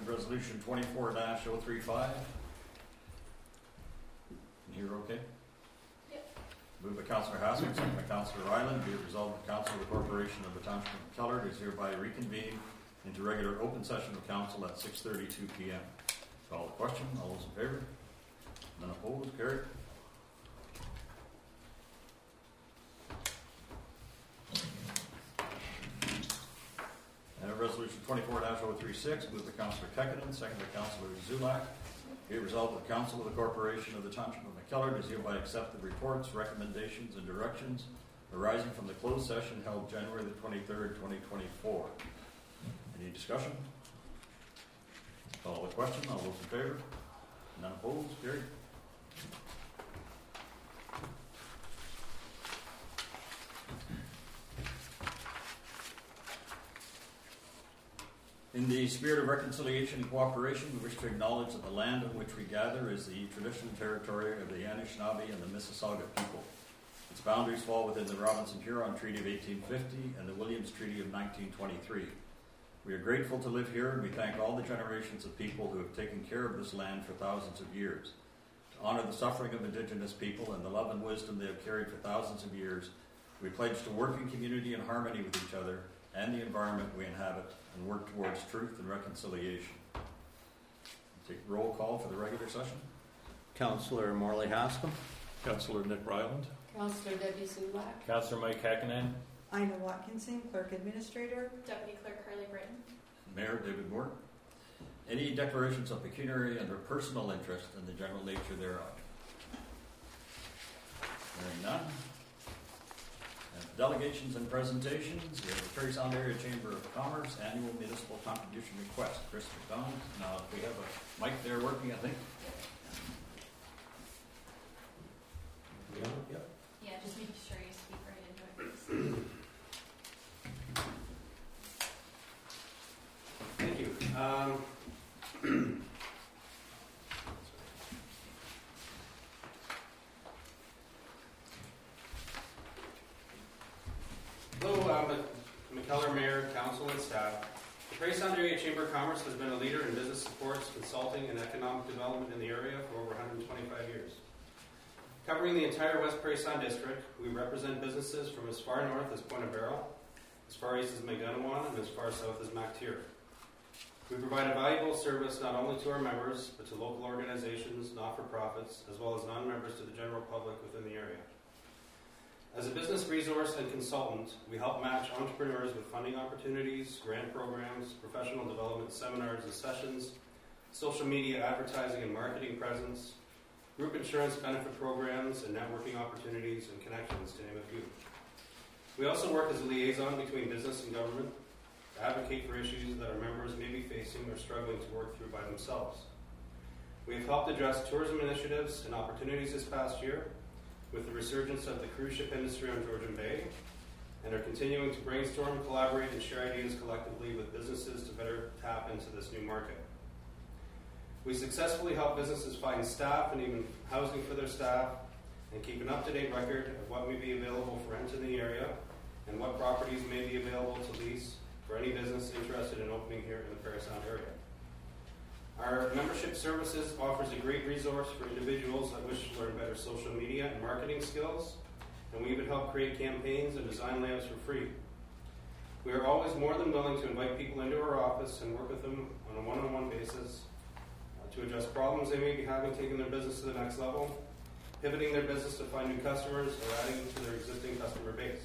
resolution 24-035. Can you hear okay? Yep. Moved by Councillor Haskell, second by Councillor Ryland. Be it resolved that the Council of the Corporation of the Township of McKellar is hereby reconvened into regular open session of Council at 6:32 p.m. Call the question. All those in favor? None opposed? Carried. Resolution 24-036, moved by Councillor Kekkonen, second by Councillor Zulak. Be it resolved that the Council of the Corporation of the Township of McKellar does hereby accept the reports, recommendations, and directions arising from the closed session held January the 23rd, 2024. Any discussion? Call the question. All those in favor? None opposed? Carried. In the spirit of reconciliation and cooperation, we wish to acknowledge that the land on which we gather is the traditional territory of the Anishinaabe and the Mississauga people. Its boundaries fall within the Robinson-Huron Treaty of 1850 and the Williams Treaty of 1923. We are grateful to live here, and we thank all the generations of people who have taken care of this land for thousands of years. To honor the suffering of Indigenous people and the love and wisdom they have carried for thousands of years, we pledge to work in community and harmony with each other and the environment we inhabit, and work towards truth and reconciliation. Take roll call for the regular session. Councillor Morley Haskell. Councillor Nick Ryland. Councillor Debbie Zulak. Councillor Mike Kekkonen. Ina Watkinson, Clerk Administrator. Deputy Clerk Carly Britton. Mayor David Moore. Any declarations of pecuniary and or personal interest in the general nature thereof? Hearing none. Delegations and presentations. We have the Parry Sound Area Chamber of Commerce Annual Municipal Contribution Request. Chris McDonald. Now, if we have a mic there working, I think. Yep. Yeah, just make sure you speak right into it. Thank you. Hello, McKellar Mayor, Council, and staff. The Parry Sound Area Chamber of Commerce has been a leader in business supports, consulting, and economic development in the area for over 125 years. Covering the entire West Parry Sound District, we represent businesses from as far north as Point of Barrel, as far east as Maganawan, and as far south as MacTier. We provide a valuable service not only to our members, but to local organizations, not-for-profits, as well as non-members to the general public within the area. As a business resource and consultant, we help match entrepreneurs with funding opportunities, grant programs, professional development seminars and sessions, social media advertising and marketing presence, group insurance benefit programs, and networking opportunities and connections, to name a few. We also work as a liaison between business and government to advocate for issues that our members may be facing or struggling to work through by themselves. We have helped address tourism initiatives and opportunities this past year with the resurgence of the cruise ship industry on Georgian Bay, and are continuing to brainstorm, collaborate, and share ideas collectively with businesses to better tap into this new market. We successfully help businesses find staff and even housing for their staff, and keep an up-to-date record of what may be available for rent in the area and what properties may be available to lease for any business interested in opening here in the Parry Sound area. Our membership services offers a great resource for individuals that wish to learn better social media and marketing skills, and we even help create campaigns and design layouts for free. We are always more than willing to invite people into our office and work with them on a one-on-one basis to address problems they may be having taking their business to the next level, pivoting their business to find new customers, or adding to their existing customer base.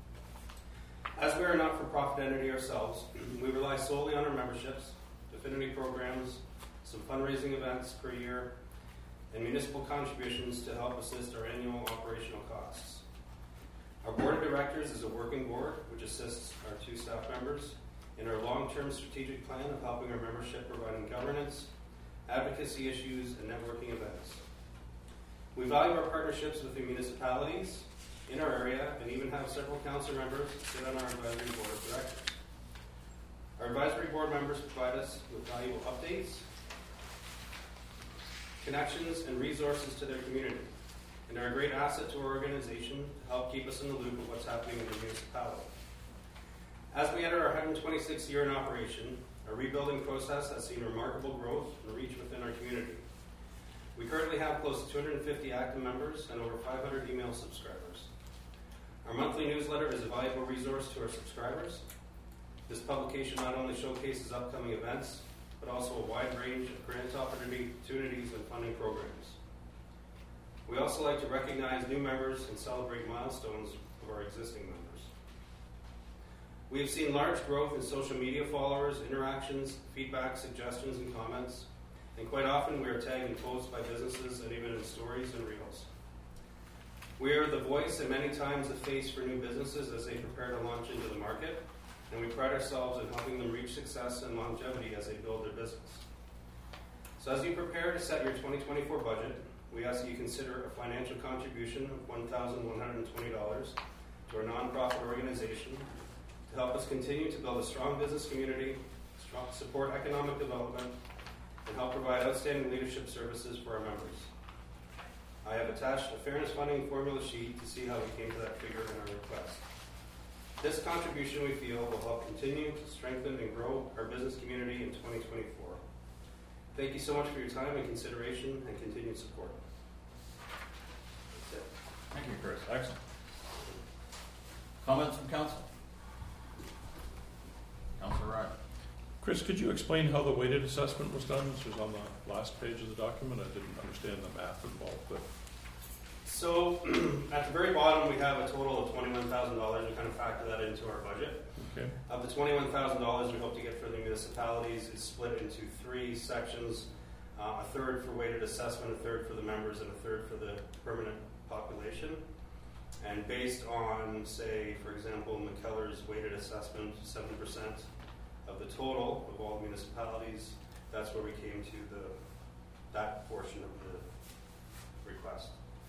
As we are a not-for-profit entity ourselves, we rely solely on our memberships, affinity programs, some fundraising events per year, and municipal contributions to help assist our annual operational costs. Our board of directors is a working board which assists our 2 staff members in our long-term strategic plan of helping our membership providing governance, advocacy issues, and networking events. We value our partnerships with the municipalities in our area and even have several council members sit on our advisory board of directors. Our advisory board members provide us with valuable updates, connections, and resources to their community, and are a great asset to our organization to help keep us in the loop of what's happening in the municipality. As we enter our 126th year in operation, our rebuilding process has seen remarkable growth and reach within our community. We currently have close to 250 active members and over 500 email subscribers. Our monthly newsletter is a valuable resource to our subscribers. This publication not only showcases upcoming events, but also a wide range of grant opportunities and funding programs. We also like to recognize new members and celebrate milestones of our existing members. We have seen large growth in social media followers, interactions, feedback, suggestions, and comments, and quite often we are tagged in posts by businesses and even in stories and reels. We are the voice and many times a face for new businesses as they prepare to launch into the market, and we pride ourselves in helping them reach success and longevity as they build their business. So as you prepare to set your 2024 budget, we ask that you consider a financial contribution of $1,120 to our nonprofit organization to help us continue to build a strong business community, support economic development, and help provide outstanding leadership services for our members. I have attached a fairness funding formula sheet to see how we came to that figure in our request. This contribution, we feel, will help continue to strengthen and grow our business community in 2024. Thank you so much for your time and consideration and continued support. That's it. Thank you, Chris. Excellent. Comments from council? Councilor Ryan. Chris, could you explain how the weighted assessment was done? This was on the last page of the document. I didn't understand the math involved. But So at the very bottom, we have a total of $21,000. We kind of factor that into our budget. okay, Of the $21,000 we hope to get for the municipalities is split into three sections, a third for weighted assessment, a third for the members, and a third for the permanent population. And based on, say, for example, McKellar's weighted assessment, 7% of the total of all the municipalities, that's where we came to that portion of the request.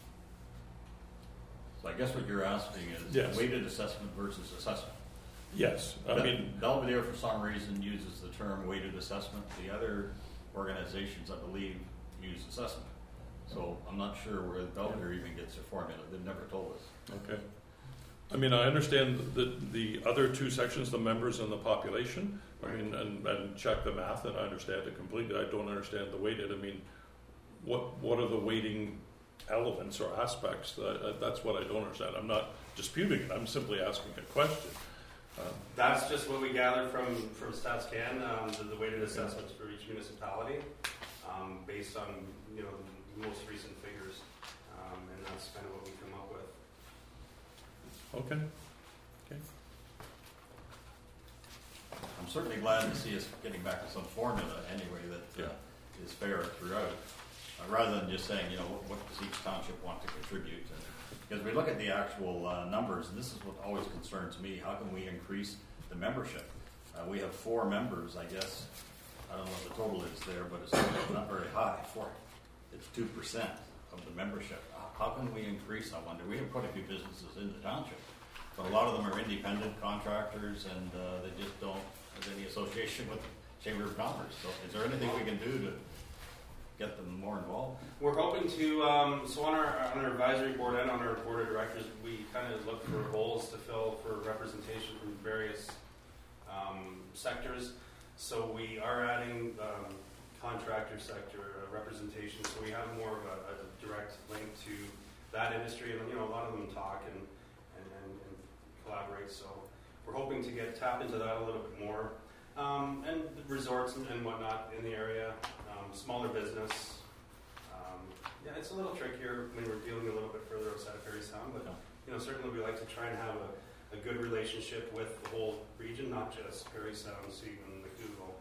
So I guess what you're asking is Yes. weighted assessment versus assessment. yes, I mean, Belvedere, for some reason, uses the term weighted assessment. The other organizations, I believe, use assessment. So I'm not sure where Belvedere even gets their formula. They've never told us. okay. I mean, I understand the other two sections, the members and the population. I mean, and check the math, and I understand it completely. I don't understand the weighted. I mean, what are the weighting elements or aspects? That's what I don't understand. I'm not disputing it. I'm simply asking a question. That's just what we gathered from StatsCan, the weighted assessments for each municipality, based on the most recent figures, and that's kind of what we come up with. Okay. I'm certainly glad to see us getting back to some formula anyway that is fair throughout, rather than just saying, what does each township want to contribute? And because we look at the actual numbers, and this is what always concerns me, how can we increase the membership? We have 4 members, I guess. I don't know what the total is there, but it's not very high. It's 2% of the membership. How can we increase, I wonder? We have quite a few businesses in the township, but a lot of them are independent contractors, and they just don't have any association with the Chamber of Commerce. So is there anything we can do to get them more involved? We're hoping to, so on our advisory board and on our board of directors, we kind of look for holes to fill for representation from various sectors. So we are adding contractor sector representation, so we have more of a direct link to that industry, and a lot of them talk and collaborate. So we're hoping to tap into that a little bit more, and the resorts and whatnot in the area, smaller business. It's a little trickier when we're dealing a little bit further outside of Parry Sound, but certainly we like to try and have a good relationship with the whole region, not just Parry Sound, Seaman, McDougall.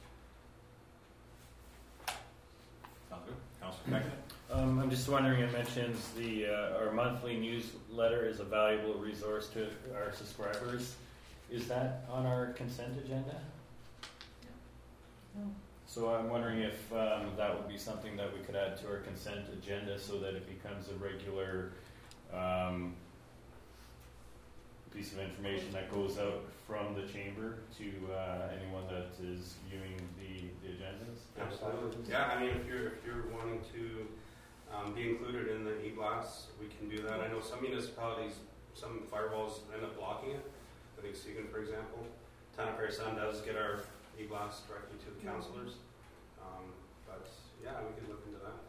Sounds good. Councilor Beckett? I'm just wondering, it mentions our monthly newsletter is a valuable resource to our subscribers. Is that on our consent agenda? No. So I'm wondering if that would be something that we could add to our consent agenda so that it becomes a regular piece of information that goes out from the chamber to anyone that is viewing the agendas. Absolutely. Yeah, I mean, if you're wanting to be included in the e-blast, we can do that. I know some municipalities, some firewalls end up blocking it, I think Stephen, for example. Town of Prairie Sun does get our e-blast directly to the councillors. But yeah, we could look into that.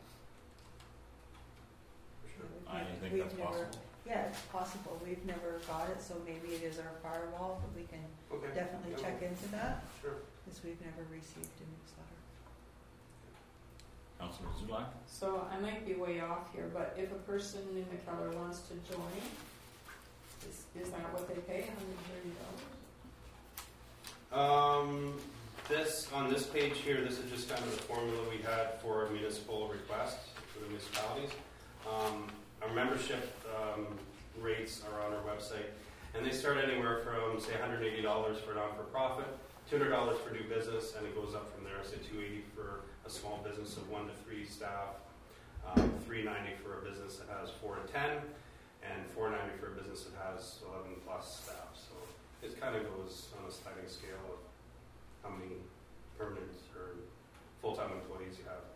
For sure. I think We've that's never- possible. Yeah, it's possible. We've never got it, so maybe it is our firewall, but we can Okay. definitely Yeah. check into that, Sure. because we've never received a newsletter. Councillor Zulak? So I might be way off here, but if a person in McKellar wants to join, is that what they pay, $130? This on this page here, this is just kind of the formula we had for a municipal request for the municipalities. Our membership rates are on our website, and they start anywhere from say $180 for not-for-profit, $200 for new business, and it goes up from there. Say $280 for a small business of 1 to 3 staff, $390 for a business that has 4 to 10, and $490 for a business that has 11 plus staff. So it kind of goes on a sliding scale of how many permanent or full-time employees you have.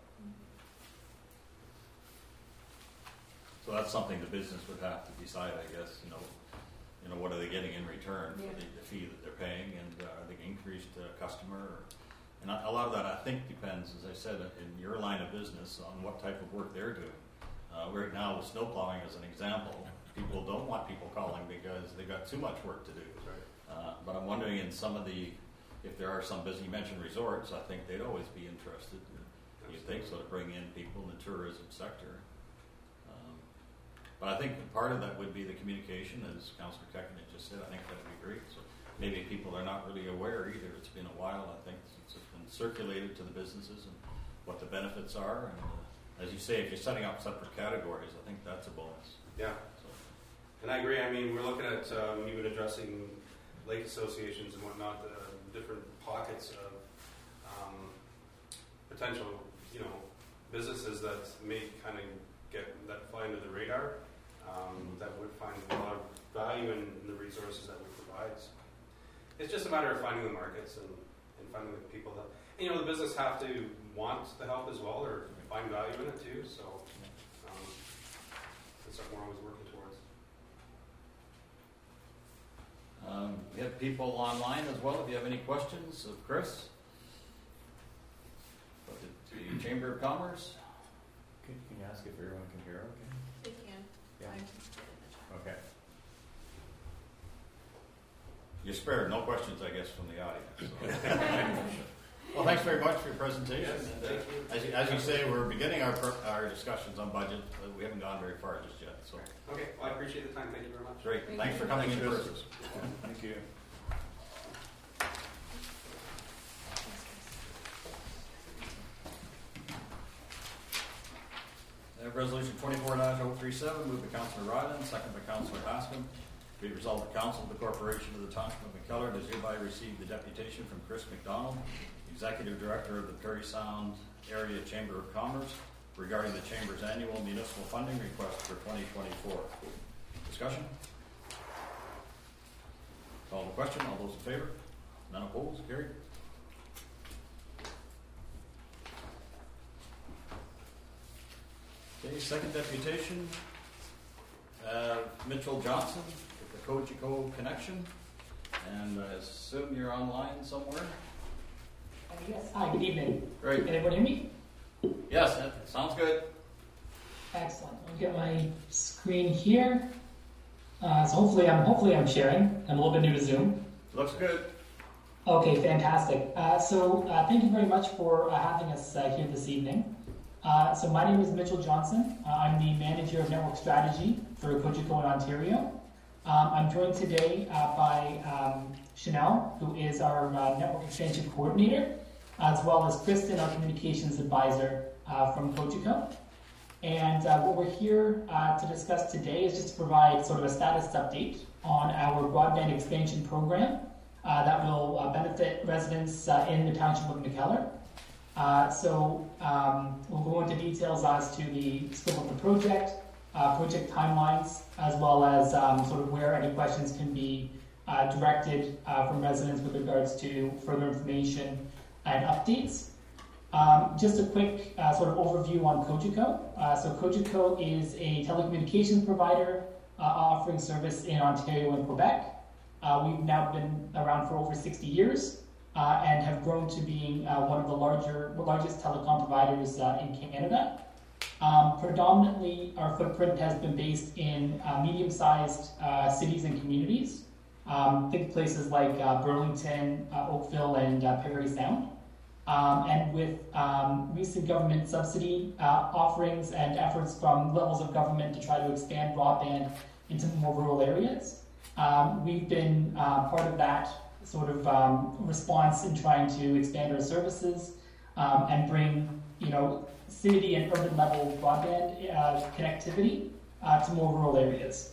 So that's something the business would have to decide, I guess, what are they getting in return for the fee that they're paying, and are they increased customer? And a lot of that, I think, depends, as I said, in your line of business on what type of work they're doing. Right now, with snow plowing as an example, people don't want people calling because they've got too much work to do. Right. But I'm wondering if there are some business, you mentioned resorts, I think they'd always be interested, you think, so to bring in people in the tourism sector. But I think part of that would be the communication, as Councillor Kekin had just said. I think that would be great. So maybe people are not really aware either. It's been a while, I think, since it's been circulated to the businesses and what the benefits are. And as you say, if you're setting up separate categories, I think that's a bonus. Yeah. So, And I agree. I mean, we're looking at even addressing lake associations and whatnot, different pockets of potential, businesses that may kind of fly under the radar, that would find a lot of value in the resources that we provide. So it's just a matter of finding the markets and finding the people that, the business have to want the help as well, or find value in it too. So that's something we're always working towards. we have people online as well. If you have any questions of Chris, the Chamber of Commerce. Can you ask if everyone can hear okay? They can. Yeah. I just did in the chat. Okay. You're spared. No questions, I guess, from the audience. So. Well, thanks very much for your presentation. Yes, And, thank you. as you say, we're beginning our discussions on budget. We haven't gone very far just yet. So Okay, well, I appreciate the time. Thank you very much. great. Thank Thanks you. for coming in Thanks, person. Thank you. Resolution 24-037, moved by Councillor Ryland, second by Councillor Haskam. Be it resolved, the Council of the Corporation of the Township of McKellar does hereby receive the deputation from Chris McDonald, Executive Director of the Prairie Sound Area Chamber of Commerce, regarding the Chamber's annual municipal funding request for 2024. Discussion? Call the question. All those in favor? None opposed? Carried. Okay, second deputation, Mitchell Johnson with the Cogeco connection, and I assume you're online somewhere? Yes. Hi, good evening. Great. Can everyone hear me? Yes, that sounds good. Excellent. I'll get my screen here. So hopefully I'm sharing. I'm a little bit new to Zoom. Looks good. Okay, fantastic. So thank you very much for having us here this evening. So my name is Mitchell Johnson. I'm the Manager of Network Strategy for Cogeco in Ontario. I'm joined today by Chanel, who is our Network Extension Coordinator, as well as Kristen, our Communications Advisor from Cogeco. And what we're here to discuss today is just to provide sort of a status update on our broadband expansion program that will benefit residents in the Township of McKellar. So we'll go into details as to the scope of the project, project timelines, as well as sort of where any questions can be directed from residents with regards to further information and updates. Just a quick sort of overview on Cogeco. So Cogeco is a telecommunications provider offering service in Ontario and Quebec. We've now been around for over 60 years and have grown to being one of the largest telecom providers in Canada. Predominantly, our footprint has been based in medium-sized cities and communities. Think places like Burlington, Oakville, and Parry Sound. And with recent government subsidy offerings and efforts from levels of government to try to expand broadband into more rural areas, we've been part of that sort of response in trying to expand our services and bring, city and urban level broadband connectivity to more rural areas.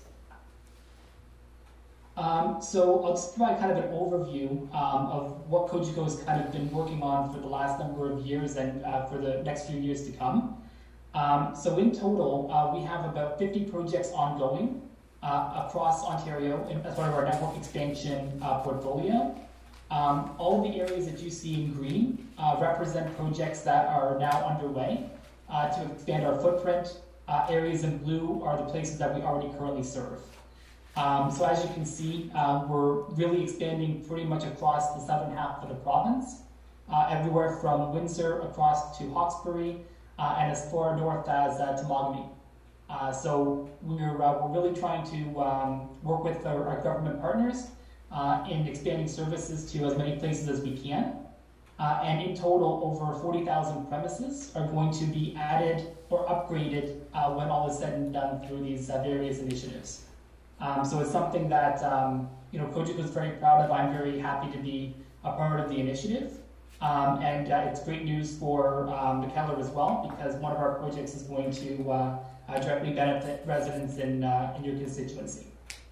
So I'll just provide kind of an overview of what Cogeco has kind of been working on for the last number of years and for the next few years to come. So in total, we have about 50 projects ongoing across Ontario as part of our network expansion portfolio. All of the areas that you see in green represent projects that are now underway to expand our footprint. Areas in blue are the places that we already currently serve. So as you can see, we're really expanding pretty much across the southern half of the province, everywhere from Windsor across to Hawkesbury, and as far north as Temagami. So we're really trying to work with our government partners in expanding services to as many places as we can. And in total, over 40,000 premises are going to be added or upgraded when all is said and done through these various initiatives. So it's something that Cogeco is very proud of. I'm very happy to be a part of the initiative, and it's great news for McKellar as well, because one of our projects is going to directly benefit residents in your constituency.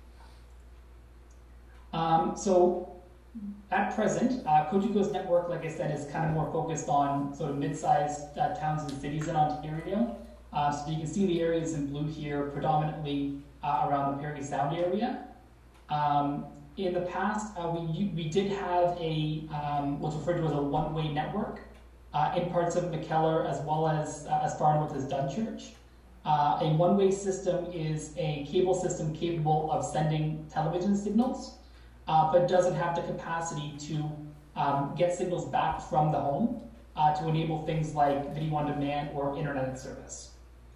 So at present, Cogeco's network, like I said, is kind of more focused on sort of mid-sized towns and cities in Ontario. So you can see the areas in blue here, predominantly around the Parry Sound area. In the past, we did have a what's referred to as a one-way network in parts of McKellar as well as far north as Dunchurch. A one-way system is a cable system capable of sending television signals, but doesn't have the capacity to get signals back from the home to enable things like video on demand or internet service.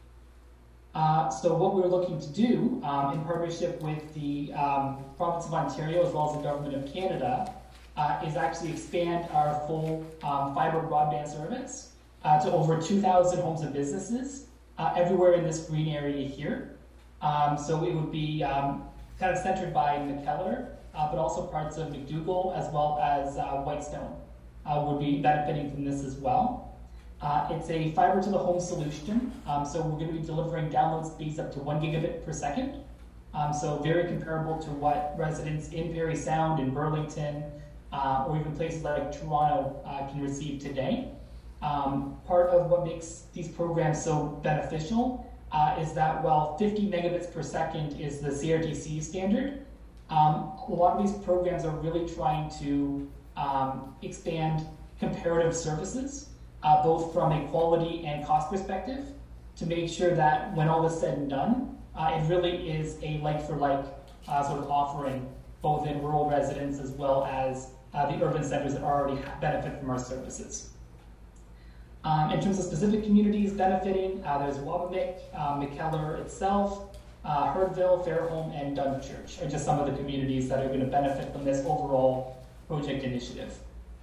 So what we're looking to do in partnership with the province of Ontario as well as the government of Canada is actually expand our full fiber broadband service to over 2,000 homes and businesses everywhere in this green area here. So it would be kind of centered by McKellar, but also parts of McDougall as well as Whitestone would be benefiting from this as well. It's a fiber to the home solution, so we're going to be delivering download speeds up to 1 gigabit per second. So very comparable to what residents in Parry Sound, in Burlington, or even places like Toronto can receive today. Part of what makes these programs so beneficial is that while 50 megabits per second is the CRTC standard, a lot of these programs are really trying to expand comparative services, both from a quality and cost perspective, to make sure that when all is said and done, it really is a like-for-like sort of offering, both in rural residents as well as the urban centers that already benefit from our services. In terms of specific communities benefiting, there's Wabamek, McKellar itself, Herdville, Fairholme, and Dunchurch are just some of the communities that are going to benefit from this overall project initiative.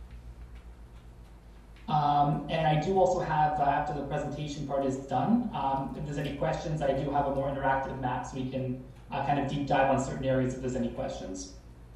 And I do also have, after the presentation part is done, if there's any questions, I do have a more interactive map so we can kind of deep dive on certain areas if there's any questions.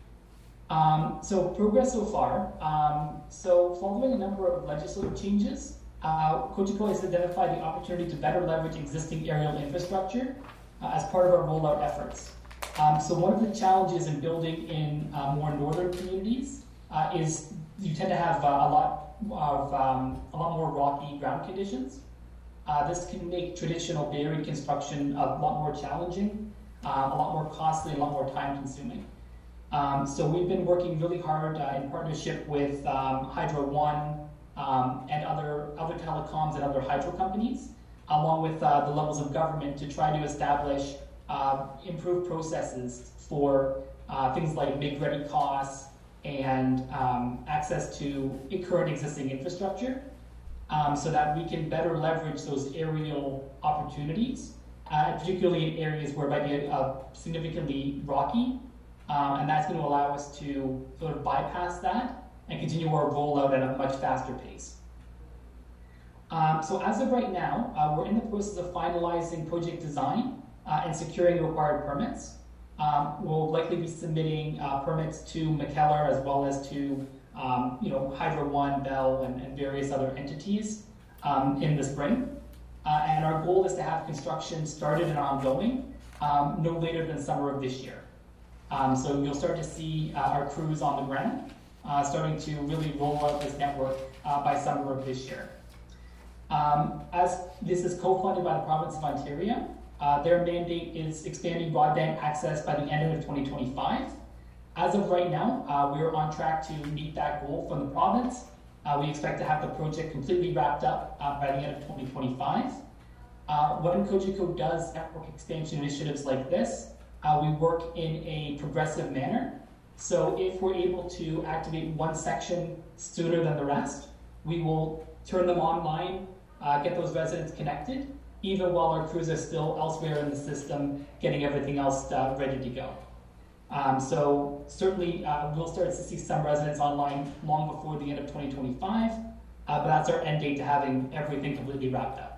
So progress so far. So following a number of legislative changes, Cogeco has identified the opportunity to better leverage existing aerial infrastructure as part of our rollout efforts. So one of the challenges in building in more northern communities is you tend to have a lot more rocky ground conditions. This can make traditional buried construction a lot more challenging, a lot more costly, a lot more time consuming. So we've been working really hard in partnership with Hydro One and other telecoms and other hydro companies, along with the levels of government, to try to establish improved processes for things like make-ready costs and access to current existing infrastructure, so that we can better leverage those aerial opportunities, particularly in areas where it might be significantly rocky, and that's going to allow us to sort of bypass that and continue our rollout at a much faster pace. So as of right now, we're in the process of finalizing project design and securing the required permits. We'll likely be submitting permits to McKellar as well as to Hydro One, Bell, and various other entities in the spring. And our goal is to have construction started and ongoing no later than summer of this year. So you'll start to see our crews on the ground starting to really roll out this network by summer of this year. As this is co-funded by the province of Ontario, their mandate is expanding broadband access by the end of 2025. As of right now, we are on track to meet that goal from the province. We expect to have the project completely wrapped up by the end of 2025. When Cogeco does network expansion initiatives like this, we work in a progressive manner. So if we're able to activate one section sooner than the rest, we will turn them online, get those residents connected, even while our crews are still elsewhere in the system getting everything else ready to go. So certainly we'll start to see some residents online long before the end of 2025, but that's our end date to having everything completely wrapped up.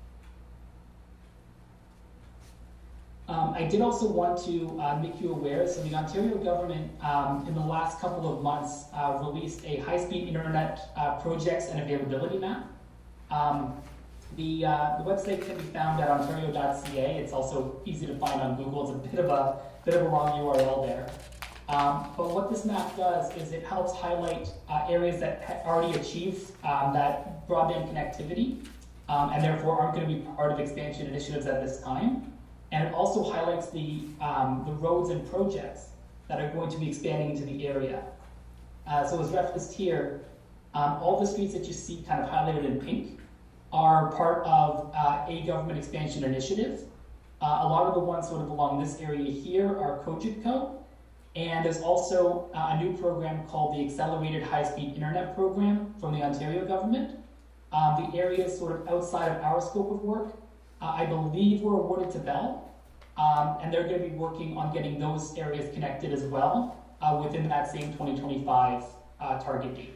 I did also want to make you aware, so the Ontario government in the last couple of months released a high-speed internet projects and availability map. The website can be found at ontario.ca. It's also easy to find on Google. It's a bit of a long URL there. But what this map does is it helps highlight areas that already achieve that broadband connectivity and therefore aren't going to be part of expansion initiatives at this time. And it also highlights the roads and projects that are going to be expanding into the area. So as referenced here, all the streets that you see kind of highlighted in pink are part of a government expansion initiative. A lot of the ones sort of along this area here are Cogeco, and there's also a new program called the Accelerated High-Speed Internet Program from the Ontario government. The areas sort of outside of our scope of work, I believe were awarded to Bell, and they're going to be working on getting those areas connected as well within that same 2025 target date.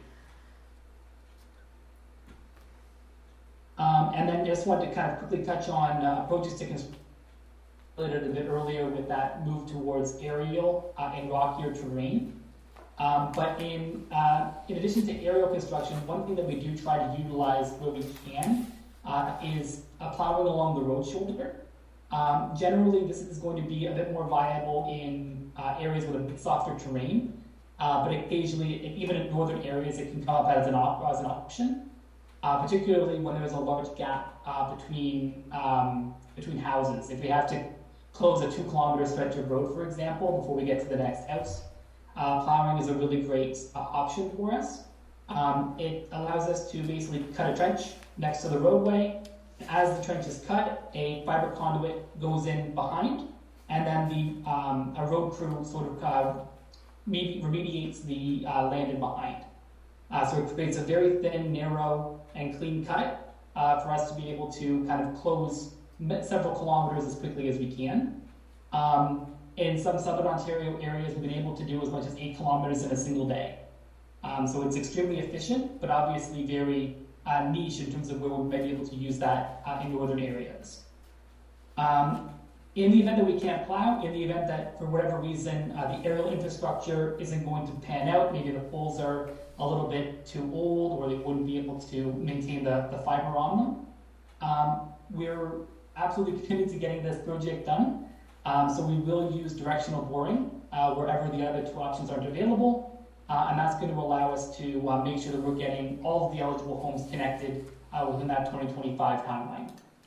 And then just wanted to kind of quickly touch on approaches to construction a bit earlier with that move towards aerial and rockier terrain. But in addition to aerial construction, one thing that we do try to utilize where we can is plowing along the road shoulder. Generally, this is going to be a bit more viable in areas with a bit softer terrain, but occasionally, even in northern areas, it can come up as an option. Particularly when there's a large gap between houses. If we have to close a 2-kilometer stretch of road, for example, before we get to the next house, plowing is a really great option for us. It allows us to basically cut a trench next to the roadway. As the trench is cut, a fiber conduit goes in behind, and then a road crew sort of remediates the land in behind. So it creates a very thin, narrow, and clean cut for us to be able to kind of close several kilometers as quickly as we can. In some southern Ontario areas, we've been able to do as much as 8 kilometers in a single day. So it's extremely efficient, but obviously very niche in terms of where we might be able to use that in northern areas. In the event that we can't plow, in the event that for whatever reason the aerial infrastructure isn't going to pan out, maybe the poles are a little bit too old or they wouldn't be able to maintain the fiber on them, we're absolutely committed to getting this project done. So we will use directional boring wherever the other 2 options aren't available, and that's going to allow us to make sure that we're getting all of the eligible homes connected within that 2025 timeline.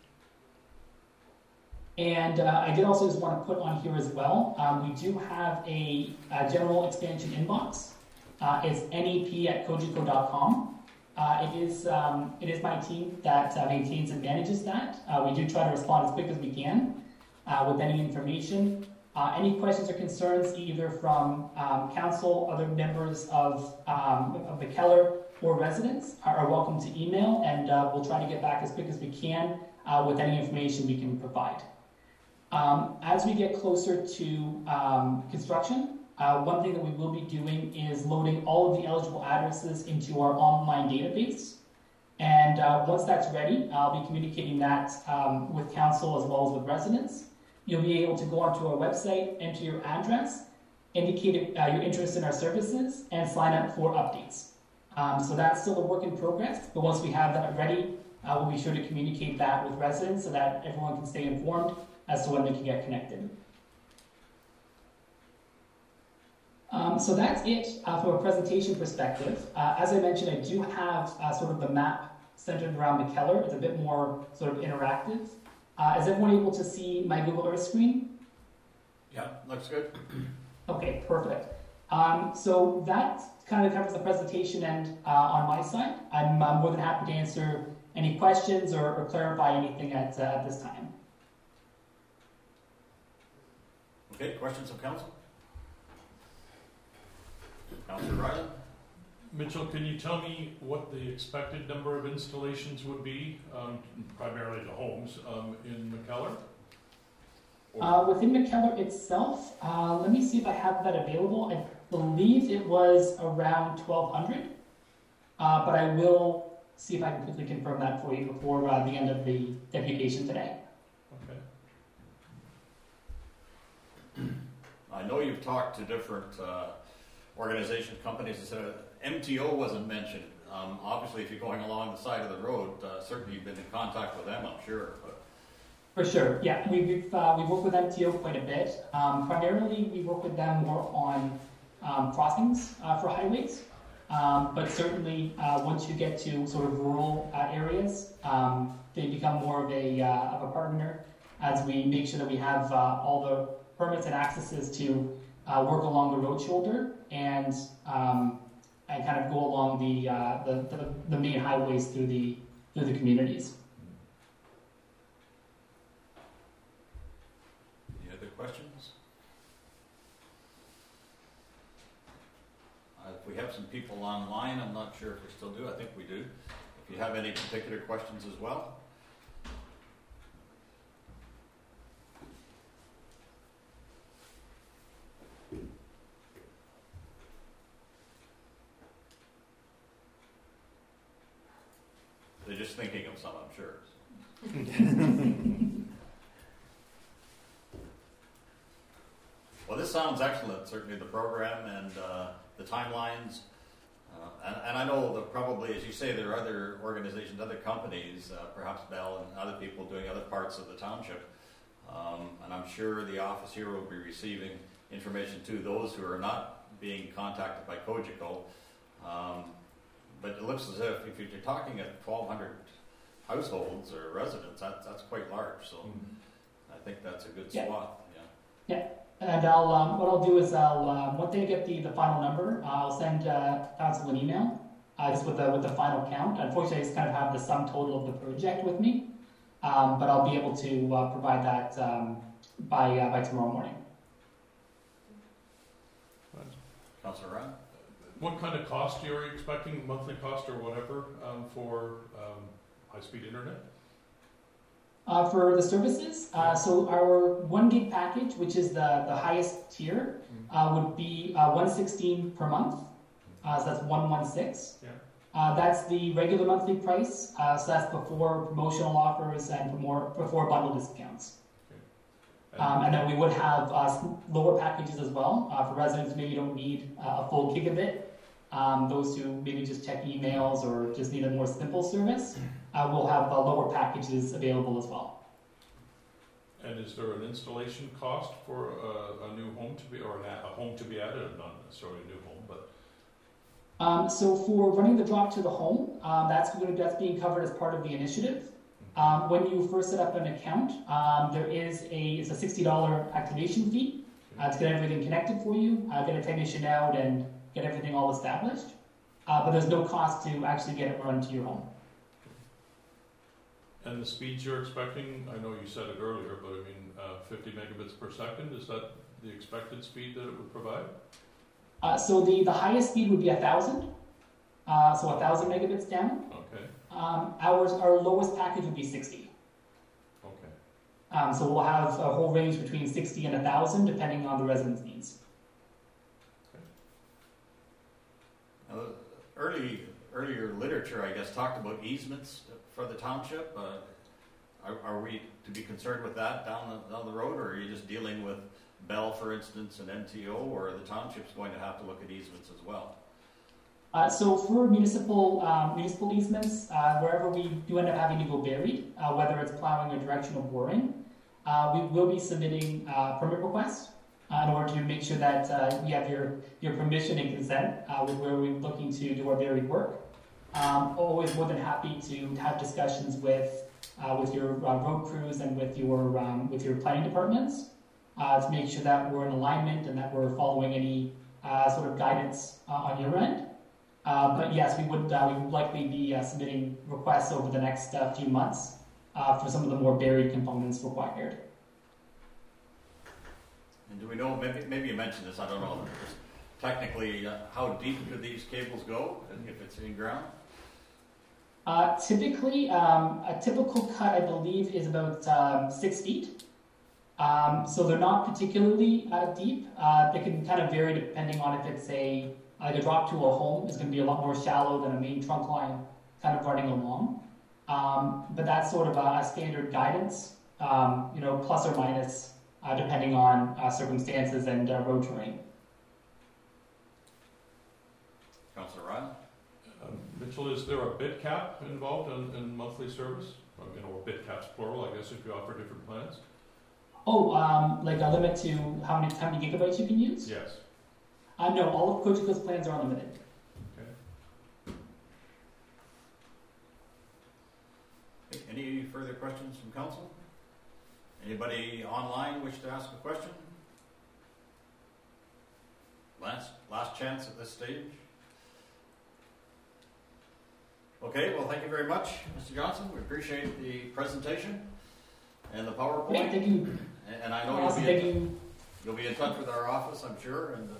And I did also just want to put on here as well, we do have a general expansion inbox. It's nep@cogeco.com. It is my team that maintains and manages that. We do try to respond as quick as we can with any information. Any questions or concerns either from council, other members of McKellar, or residents are welcome to email, and we'll try to get back as quick as we can with any information we can provide. As we get closer to construction, one thing that we will be doing is loading all of the eligible addresses into our online database. And once that's ready, I'll be communicating that with council as well as with residents. You'll be able to go onto our website, enter your address, indicate your interest in our services, and sign up for updates. So that's still a work in progress, but once we have that ready, we'll be sure to communicate that with residents so that everyone can stay informed as to when they can get connected. So that's it from a presentation perspective. As I mentioned, I do have sort of the map centered around McKellar. It's a bit more sort of interactive. Is everyone able to see my Google Earth screen? Yeah, looks good. Okay, perfect. So that kind of covers the presentation end on my side. I'm more than happy to answer any questions or clarify anything at this time. Okay, questions of council? Councillor Ryland? Mitchell, can you tell me what the expected number of installations would be, primarily the homes, in McKellar? Within McKellar itself, let me see if I have that available. I believe it was around 1,200, but I will see if I can quickly confirm that for you before the end of the deputation today. Okay. I know you've talked to different organization companies. MTO wasn't mentioned. Obviously, if you're going along the side of the road, certainly you've been in contact with them, I'm sure. But. For sure, yeah. We've worked with MTO quite a bit. Primarily, we work with them more on crossings for highways. But certainly, once you get to sort of rural areas, they become more of a partner as we make sure that we have all the permits and accesses to work along the road shoulder and kind of go along the main highways through the communities. Any other questions? If we have some people online, I'm not sure if we still do. I think we do. If you have any particular questions as well. They're just thinking of some, I'm sure. Well, this sounds excellent, certainly the program and the timelines. And I know that probably, as you say, there are other organizations, other companies, perhaps Bell and other people doing other parts of the township. And I'm sure the office here will be receiving information to those who are not being contacted by Cogeco. But it looks as if you're talking at 1,200 households or residents, that's quite large. So I think that's a good swath. Yeah. And what I'll do is once I get the final number, I'll send council an email just with the final count. Unfortunately, I just kind of have the sum total of the project with me, but I'll be able to provide that by tomorrow morning. Councillor Ryan? What kind of cost are you expecting, monthly cost or whatever, for high-speed internet? For the services, so our 1 gig package, which is the highest tier, would be $116 per month. So that's 116. Yeah. That's the regular monthly price. So that's before promotional offers and before bundle discounts. Okay. And then we would have lower packages as well for residents who maybe don't need a full gigabit. Those who maybe just check emails or just need a more simple service, we'll have lower packages available as well. And is there an installation cost for a new home to be, or a home to be added, not necessarily a new home, but? So for running the drop to the home, that's being covered as part of the initiative. When you first set up an account, there is it's a $60 activation fee to get everything connected for you, get a technician out and get everything all established. But there's no cost to actually get it run to your home. And the speeds you're expecting, I know you said it earlier, but I mean, 50 megabits per second, is that the expected speed that it would provide? So the highest speed would be 1,000. So 1,000 megabits down. Okay, Our lowest package would be 60. okay. So we'll have a whole range between 60 and 1,000, depending on the residents' needs. Earlier literature, I guess, talked about easements for the township. Are we to be concerned with that down the road, or are you just dealing with Bell, for instance, and MTO, or the township's going to have to look at easements as well? So for municipal easements, wherever we do end up having to go buried, whether it's plowing or directional boring, we will be submitting permit requests in order to make sure that we have your permission and consent with where we're looking to do our buried work. Always more than happy to have discussions with your road crews and with your planning departments to make sure that we're in alignment and that we're following any sort of guidance on your end. But yes, we would likely be submitting requests over the next few months for some of the more buried components required. And do we know, maybe you mentioned this, I don't know, technically, how deep do these cables go, if it's in ground? Typically, a typical cut, I believe, is about 6 feet. So they're not particularly deep. They can kind of vary depending on if it's like a drop to a home is going to be a lot more shallow than a main trunk line kind of running along. But that's sort of a standard guidance, plus or minus, depending on circumstances and road terrain. Councillor Ryan? Mitchell, is there a bit cap involved in monthly service? Or bit caps plural, I guess, if you offer different plans? Like a limit to how many gigabytes you can use? Yes. No, all of Cogeco's plans are unlimited. Okay. Any further questions from council? Anybody online wish to ask a question? Last chance at this stage. Okay, well, thank you very much, Mr. Johnson. We appreciate the presentation and the PowerPoint. Great, thank you. And I know you'll be in touch with our office, I'm sure. And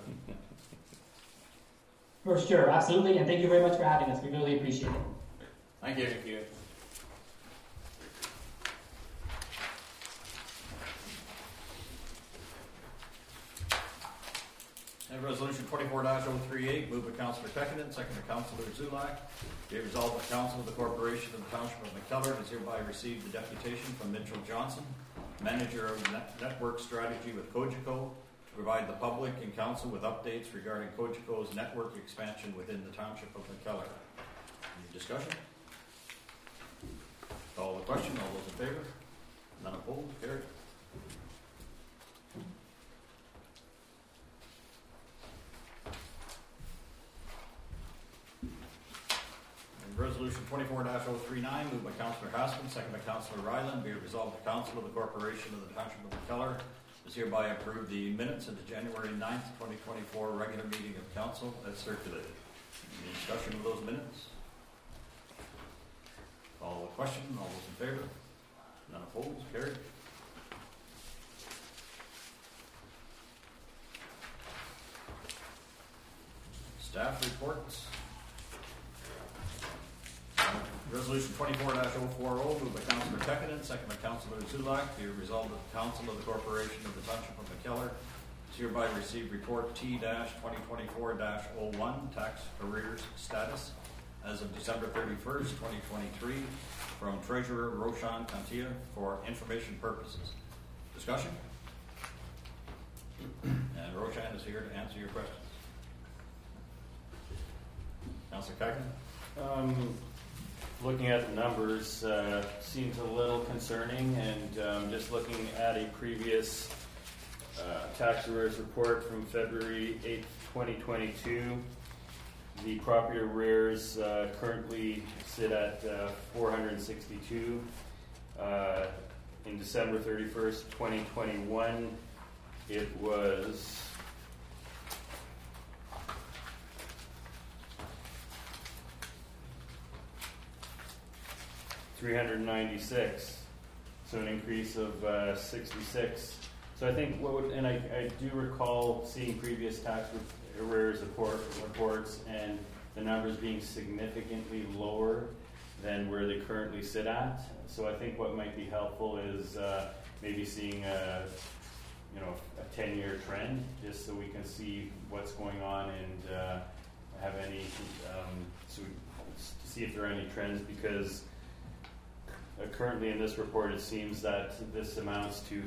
For sure, absolutely, and thank you very much for having us. We really appreciate it. Thank you. Thank you. And Resolution 24-038, moved by Councillor Pekkanen, second by Councillor Zulak. Be it resolved that Council of the Corporation of the Township of McKellar has hereby received the deputation from Mitchell Johnson, Manager of Network Strategy with Cogeco, to provide the public and Council with updates regarding Cogeco's network expansion within the Township of McKellar. Any discussion? Call the question. All those in favor? None opposed? Carried. Resolution 24-039, moved by Councillor Haskins, second by Councillor Ryland. Be it resolved, the Council of the Corporation of the Township of McKellar is hereby approve the minutes of the January 9th, 2024 regular meeting of Council as circulated. Any discussion of those minutes? Call the question. All those in favor? None opposed? Carried. Staff reports. Resolution 24-040, moved by Councillor Pekkanen, second by Councillor Zulak. Be it resolved that the Council of the Corporation of the Township of McKellar is hereby receive report T-2024-01, tax arrears status, as of December 31st, 2023, from Treasurer Roshan Kantia for information purposes. Discussion? And Roshan is here to answer your questions. Councillor Pekkanen? Looking at the numbers seems a little concerning, and just looking at a previous tax arrears report from February 8th, 2022, the property arrears currently sit at 462. In December 31st, 2021, it was $396, so an increase of 66. So I think I do recall seeing previous tax arrears reports and the numbers being significantly lower than where they currently sit at. So I think what might be helpful is maybe seeing a 10-year trend, just so we can see what's going on and have any to see if there are any trends, because currently in this report it seems that this amounts to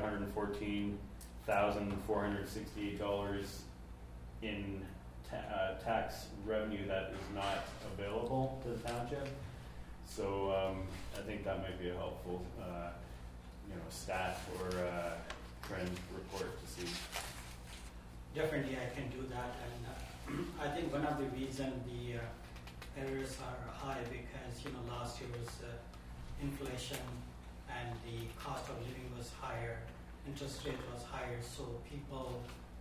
$514,468 in tax revenue that is not available to the township. So I think that might be a helpful stat or trend report to see. Definitely I can do that, and I think one of the reasons the errors are high because last year was inflation and the cost of living was higher, interest rate was higher, so people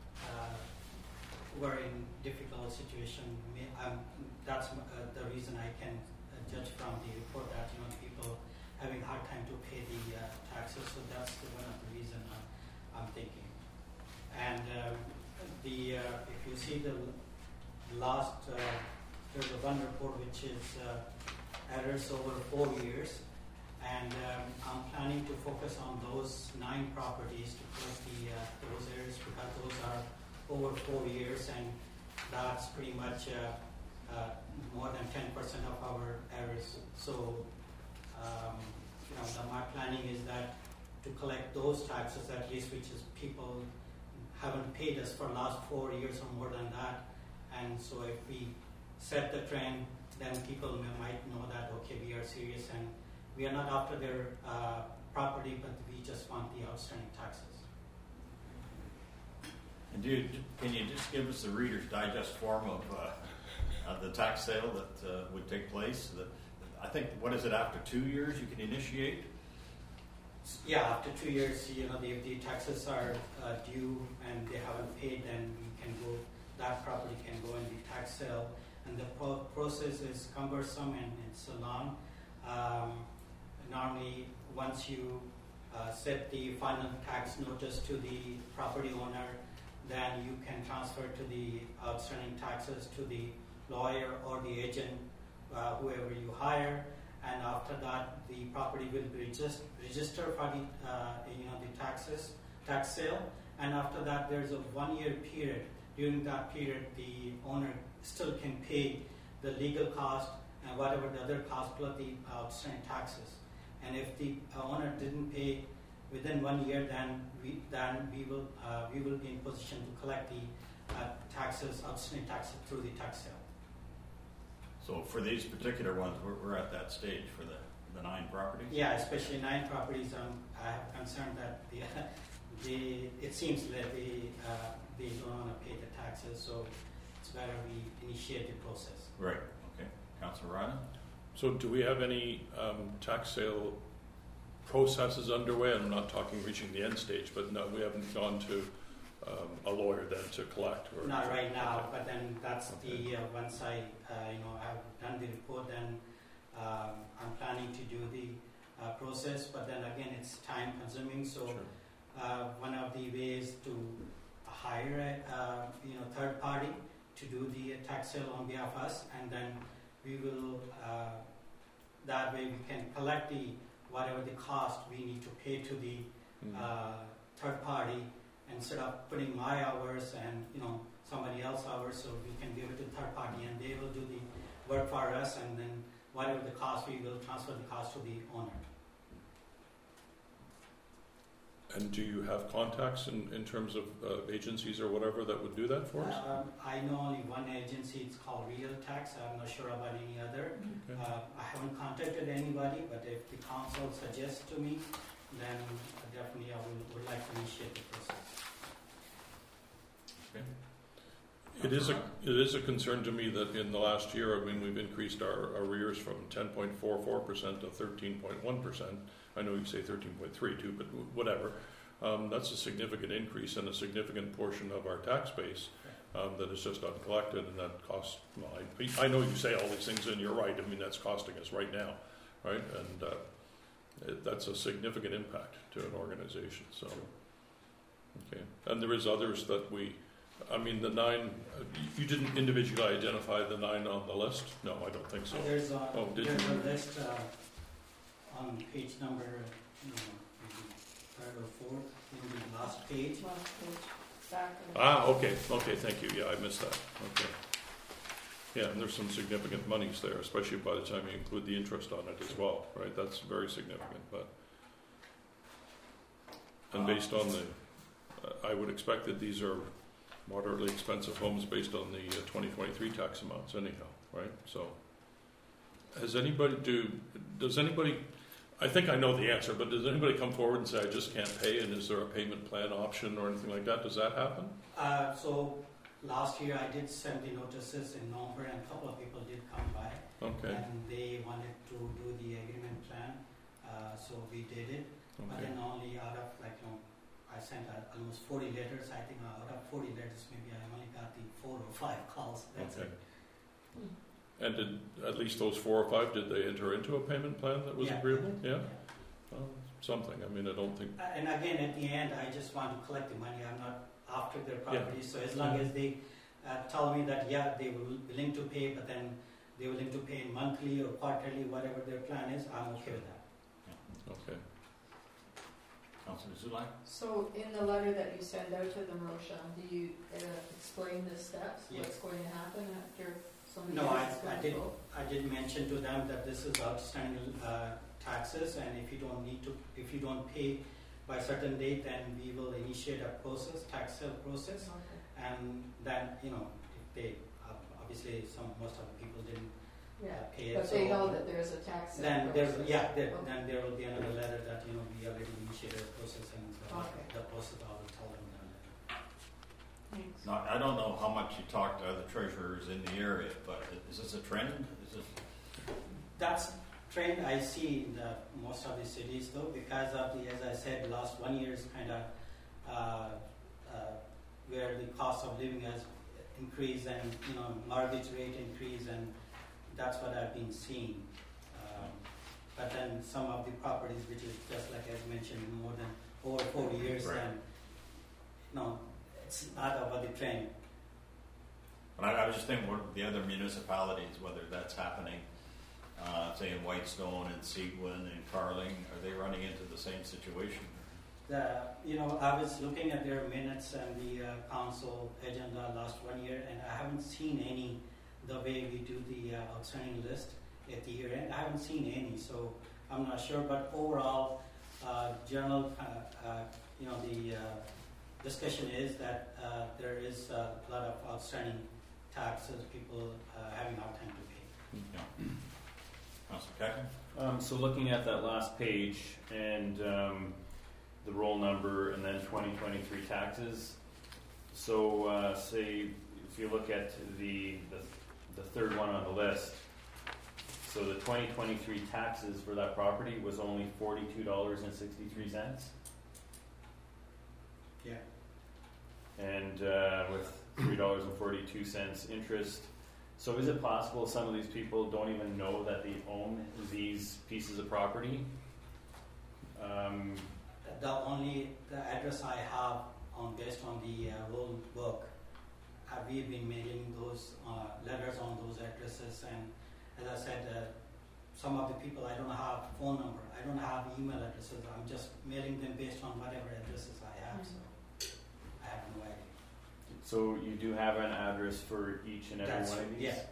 were in difficult situation. That's the reason I can judge from the report that people having a hard time to pay the taxes. So that's one of the reasons I'm thinking. And if you see the last, there's one report which is errors over 4 years, and I'm planning to focus on those 9 properties to close those errors, because those are over 4 years, and that's pretty much more than 10% of our errors. So, my planning is that to collect those taxes at least, which is people haven't paid us for last 4 years or more than that. And so if we set the trend, then people might know that, okay, we are serious and we are not after their property, but we just want the outstanding taxes. And can you just give us the Reader's Digest form of the tax sale that would take place? I think, what is it, after 2 years you can initiate? Yeah, after 2 years, if the taxes are due and they haven't paid, then that property can go in the tax sale. And the process is cumbersome and it's long. Normally, once you set the final tax notice to the property owner, then you can transfer to the outstanding taxes to the lawyer or the agent, whoever you hire. And after that, the property will be registered for the tax sale. And after that, there's a 1 year period. During that period, the owner still can pay the legal cost and whatever the other cost plus the outstanding taxes. And if the owner didn't pay within 1 year, then we will be in position to collect the outstanding taxes through the tax sale. So for these particular ones, we're at that stage for the 9 properties? Yeah, especially 9 properties. I have concern that it seems that they don't want to pay the taxes, so it's better we initiate the process. Right. Okay. Councilor Ryan? So do we have any tax sale processes underway? And I'm not talking reaching the end stage, but no, we haven't gone to a lawyer then to collect? Or not right now, but then that's okay. Once I have done the report, then I'm planning to do the process, but then again it's time consuming, so sure. One of the ways to hire a third party to do the tax sale on behalf of us, and then we will that way we can collect whatever the cost we need to pay to the third party, instead of putting my hours and somebody else's hours, so we can give it to the third party and they will do the work for us, and then whatever the cost, we will transfer the cost to the owner. And do you have contacts in terms of agencies or whatever that would do that for us? I know only one agency, it's called Real Tax. I'm not sure about any other. Okay. I haven't contacted anybody, but if the council suggests to me, then definitely I would like to initiate the process. Okay. It is a concern to me that in the last year, we've increased our arrears from 10.44% to 13.1%. I know you say 13.32, but whatever. That's a significant increase and a significant portion of our tax base that is just uncollected, and that costs. Well, I know you say all these things, and you're right. That's costing us right now. right? And that's a significant impact to an organization. So, okay. And there is others that the 9. You didn't individually identify the 9 on the list? No, I don't think so. There's a, did there's you? a list on page number, maybe third or fourth, maybe the last page. Last page, back. Okay, thank you. Yeah, I missed that. Okay. Yeah, and there's some significant monies there, especially by the time you include the interest on it as well, right? That's very significant. And based on I would expect that these are moderately expensive homes based on the 2023 tax amounts anyhow, right? So, does anybody, I think I know the answer, but does anybody come forward and say, I just can't pay, and is there a payment plan option or anything like that? Does that happen? So last year I did send the notices in November, and a couple of people did come by. Okay. And they wanted to do the agreement plan, so we did it. But Okay. then only out of I sent almost 40 letters. I think out of 40 letters, maybe I only got the 4 or 5 calls. That's Okay. it. And did at least those 4 or 5, did they enter into a payment plan that was Yeah. agreeable? Yeah? Well, something. I mean, I don't think... And again, at the end, I just want to collect the money. I'm not after their property. So as long as they tell me that, they were willing to pay, but then they're willing to pay monthly or quarterly, whatever their plan is, I'm okay with that. Okay. Councillor Zulai? So in the letter that you send out to them, Roshan, do you explain the steps, what's going to happen after somebody No, else is going I to did. vote? I did mention to them that this is outstanding taxes, and if you don't pay by a certain date, then we will initiate a tax sale process, Okay. and then if they obviously most of the people didn't pay it. But they know that there's a tax. Then process. then there will be another letter that we already initiated a process, and Okay. the process I will tell them then. Thanks. Now, I don't know how much you talk to other treasurers in the area, but is this a trend? That's trend I see in most of the cities, though, because of as I said, the last 1 year is kind of where the cost of living has increased, and mortgage rate increase, and that's what I've been seeing. But then some of the properties, which is just like I mentioned, more than over 40 years, Right. and it's not over the trend. And I was just thinking, what the other municipalities, whether that's happening, say in Whitestone and Seguin and Carling, are they running into the same situation? I was looking at their minutes and the council agenda last 1 year, and I haven't seen any the way we do the outstanding list at the year end. I haven't seen any, so I'm not sure. But overall, general, the discussion is that there is a lot of outstanding taxes, people having a hard time to pay. Yeah. Councillor Cavan? So looking at that last page and the roll number and then 2023 taxes. So say if you look at the third one on the list, so the 2023 taxes for that property was only $42.63. Yeah. And with $3.42 interest. So is it possible some of these people don't even know that they own these pieces of property? The address I have based on the roll book, we've been mailing those letters on those addresses, and as I said, some of the people I don't have phone number, I don't have email addresses. I'm just mailing them based on whatever addresses I have. So I have no idea. So you do have an address for each and every one of these? Yeah.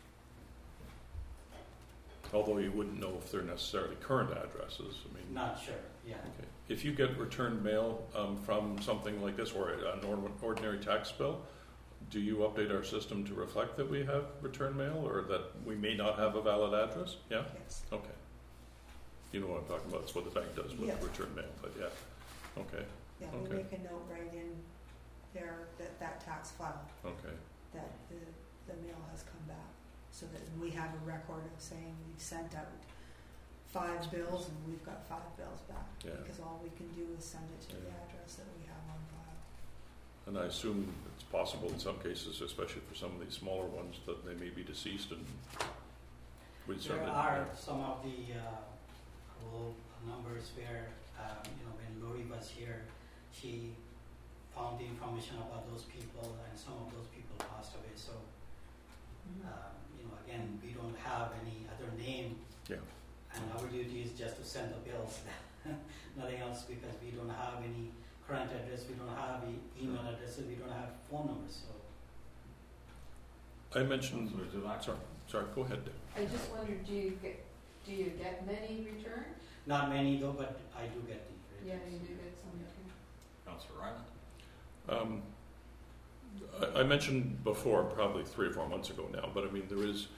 Although you wouldn't know if they're necessarily current addresses. I mean, Not sure. Yeah. okay. If you get returned mail from something like this or an ordinary tax bill, do you update our system to reflect that we have return mail or that we may not have a valid address? Yeah? Yes. Okay. You know what I'm talking about. It's what the bank does with Yes. return mail, but yeah. Okay. Yeah, we Okay. make a note right in there that tax file Okay. that the mail has come back, so that we have a record of saying we've sent out 5 bills and we've got 5 bills back. Yeah. Because all we can do is send it to the Yeah. address that we have on file. And I assume it's possible in some cases, especially for some of these smaller ones, that they may be deceased and We There certainly. are some of the rule numbers where, when Lori was here, she found the information about those people, and some of those people passed away. So, again, we don't have any other name, Yeah. and our duty is just to send the bills, nothing else, because we don't have any current address, we don't have email addresses, we don't have phone numbers. So, I mentioned. Councillor Zulac. Sorry. Go ahead, Dave. I just wondered, do you get many returns? not many though, but I do get the Yeah, returns. you do get some returns. Councillor Ryland. I mentioned before, probably 3 or 4 months ago now, but I mean, there is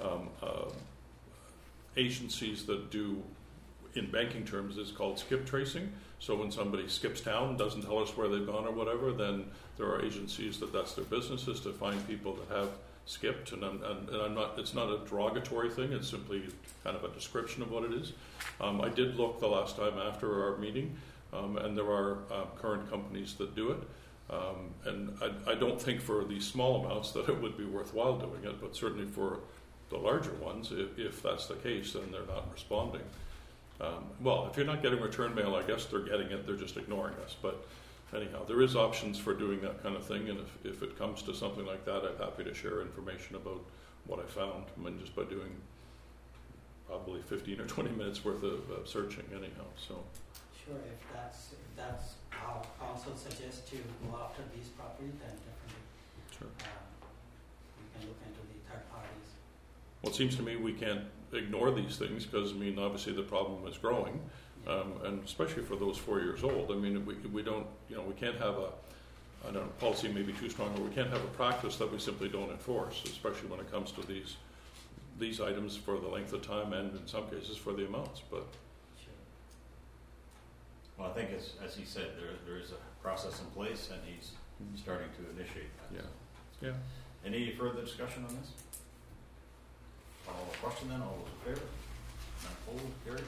agencies that do, in banking terms, is called skip tracing. So when somebody skips town, doesn't tell us where they've gone or whatever, then there are agencies that's their business is to find people that have skipped. And I'm not, it's not a derogatory thing, it's simply kind of a description of what it is. I did look the last time after our meeting, and there are current companies that do it. And I don't think for these small amounts that it would be worthwhile doing it, but certainly for the larger ones, if that's the case, then they're not responding. Well, if you're not getting return mail, I guess they're getting it, they're just ignoring us. But anyhow, there is options for doing that kind of thing, and if it comes to something like that, I'm happy to share information about what I found. I mean, just by doing probably 15 or 20 minutes worth of searching anyhow. So. Sure, if that's how council suggests to go after these properties, then definitely Sure. we can look into the third parties. Well, it seems to me we can't ignore these things because, I mean, obviously the problem is growing, and especially for those 4 years old. I mean, we don't, we can't have I don't know, policy may be too strong, but we can't have a practice that we simply don't enforce, especially when it comes to these items for the length of time and in some cases for the amounts. But Sure. Well, I think as he said, there is a process in place, and he's starting to initiate that. Yeah. Any further discussion on this? Call the question then. All those in favor? None opposed? Carried.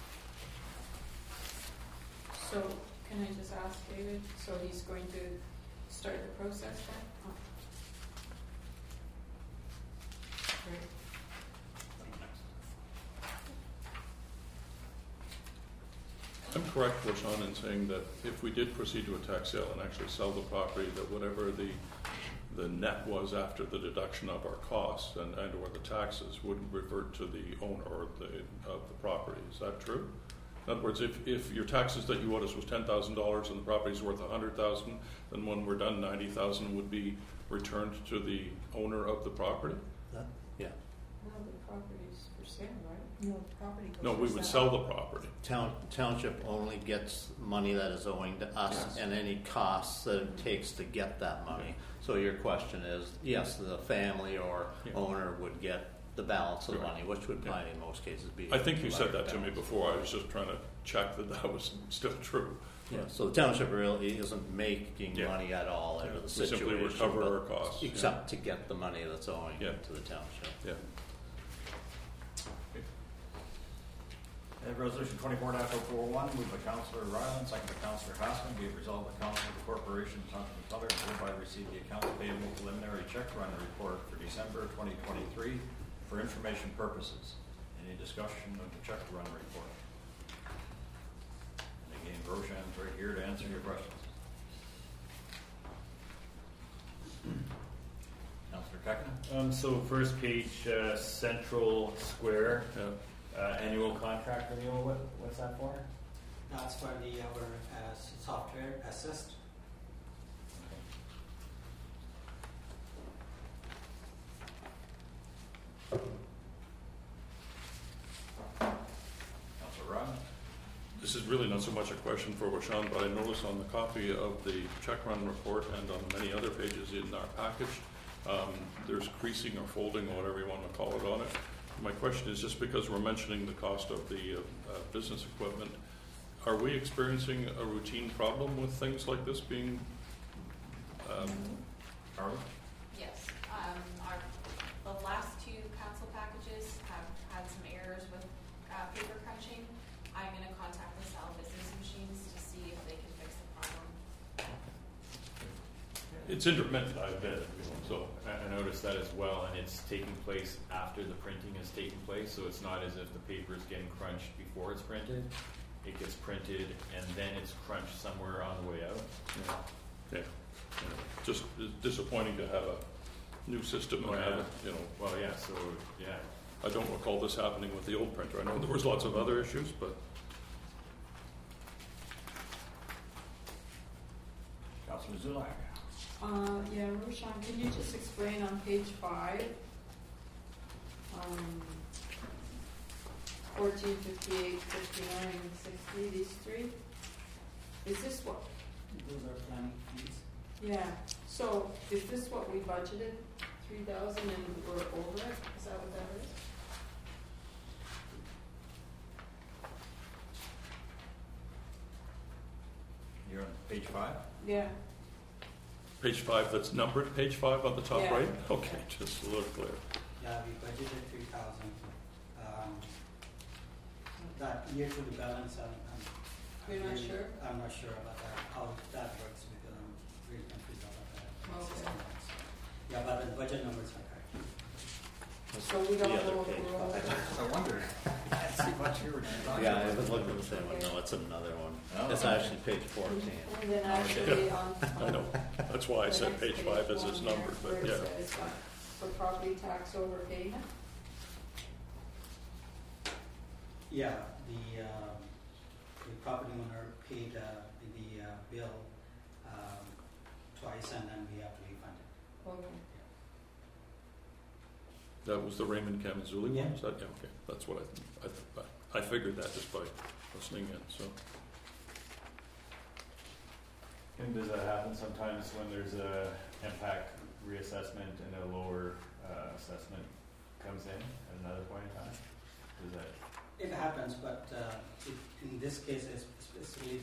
So, can I just ask David, so he's going to start the process then? Oh. Great. I'm correct, Roshan, in saying that if we did proceed to a tax sale and actually sell the property, that whatever the net was after the deduction of our costs and or the taxes would revert to the owner of the property. Is that true? In other words, if your taxes that you owed us was $10,000 and the property is worth $100,000, then when we're done, $90,000 would be returned to the owner of the property? Yeah. No, the property's for sale, right? No, the property goes No, for we would sell the property. Township only gets money that is owing to us Yes. and any costs that it takes to get that money. So your question is, yes, the family or Yeah. owner would get the balance of the Correct. money, which would probably in most cases be. I think you a said larger that to me balance. before. I was just trying to check that was still true. Yeah, so the township really isn't making Yeah. money at all out Yeah. of the We situation. simply recover but- our costs. Except to get the money that's owing Yeah. to the township. Yeah. And resolution 24-041, moved by Councillor Ryland, second by Councillor Haskell, be it resolved that Council of the Corporation, Township of Cutler, hereby receive the accounts payable preliminary check run report for December 2023 for information purposes. Any discussion of the check run report? And again, Roshan's right here to answer your questions. Councillor Keckner? So first page, Central Square, Yeah. annual contract renewal, what's that for? That's for our software assist. Councillor Ryland? This is really not so much a question for Roshan, but I noticed on the copy of the check run report and on many other pages in our package, there's creasing or folding or whatever you want to call it on it. My question is, just because we're mentioning the cost of the business equipment, are we experiencing a routine problem with things like this being Harley? Yes, the last two council packages have had some errors with paper crunching. I'm going to contact LaSalle Business Machines to see if they can fix the problem. it's intermittent, I bet, so. I noticed that as well, and it's taking place after the printing has taken place, so it's not as if the paper is getting crunched before it's printed. It gets printed and then it's crunched somewhere on the way out. Yeah. Just disappointing to have a new system and have it, Well, yeah, so, yeah. I don't recall this happening with the old printer. I know there was lots of other issues, but. Councilor Zulak. Yeah, Roshan, can you just explain on page 5, 14, 58, 59, and 60, these three? Is this what? Those are planning fees. Yeah, so is this what we budgeted, 3,000 and we're over it? Is that what that is? You're on page 5? Yeah. Page 5, that's numbered, page 5 on the top Yeah. right? Okay, just a little clear. Yeah, we budgeted 3,000. That year to the balance, You're not sure? I'm not sure about that, how that works, because I'm really confused about that. Okay. system. Yeah, but the budget numbers are correct. So we don't The other know if page. we're over. I wondered. I can't see much here. What you're talking Yeah, I about. was looking at the same one. No, it's another one. Oh. It's actually page 14. And then actually on. I know, that's why I the said next page 5 as one it's there, numbered, where but it yeah. says, for property tax overpayment. Yeah, the property owner paid the bill twice, and then we have to refund it. Okay. That was the Raymond Kamazuli one? Yeah. Is that, yeah, okay. That's what I figured that just by listening in, so. And does that happen sometimes when there's a impact reassessment and a lower assessment comes in at another point in time? Does that? It happens, but in this case, especially,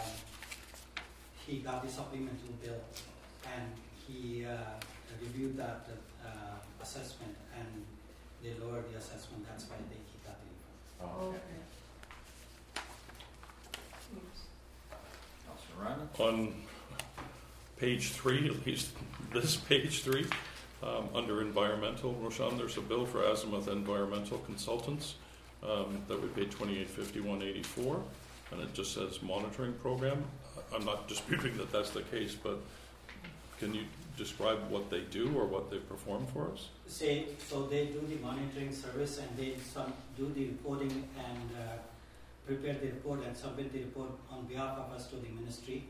he got the supplemental bill, and he reviewed that assessment, and they lowered the assessment. That's why he got the refund. Oh, okay. Oops. Councilor Ryan. On page 3, at least this page 3, under environmental, Roshan, there's a bill for Azimuth Environmental Consultants that we paid $2851.84, and it just says monitoring program. I'm not disputing that that's the case, but can you describe what they do or what they perform for us? So they do the monitoring service, and they do the reporting and prepare the report and submit the report on behalf of us to the ministry.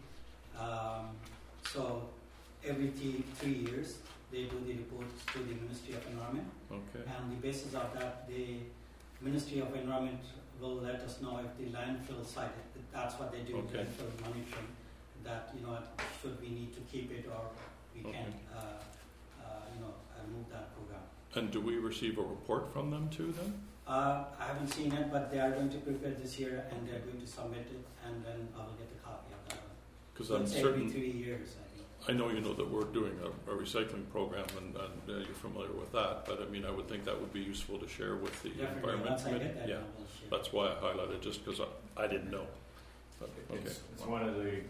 So every 3 years they do the reports to the Ministry of Environment. Okay. And on the basis of that, the Ministry of Environment will let us know if the landfill site, that's what they do, Okay. landfill monitoring, that, should we need to keep it or we Okay. can't, remove that program. And do we receive a report from them too then? I haven't seen it, but they are going to prepare this year and they're going to submit it, and then I will get a copy of that one. Because So I'm it's every certain, 3 years, I think. I know you know that we're doing a recycling program and you're familiar with that, but I mean, I would think that would be useful to share with the Definitely, Environment once I Committee. get that, Yeah, I will share. that's why I highlighted, just because I didn't know. But, okay. It's one of the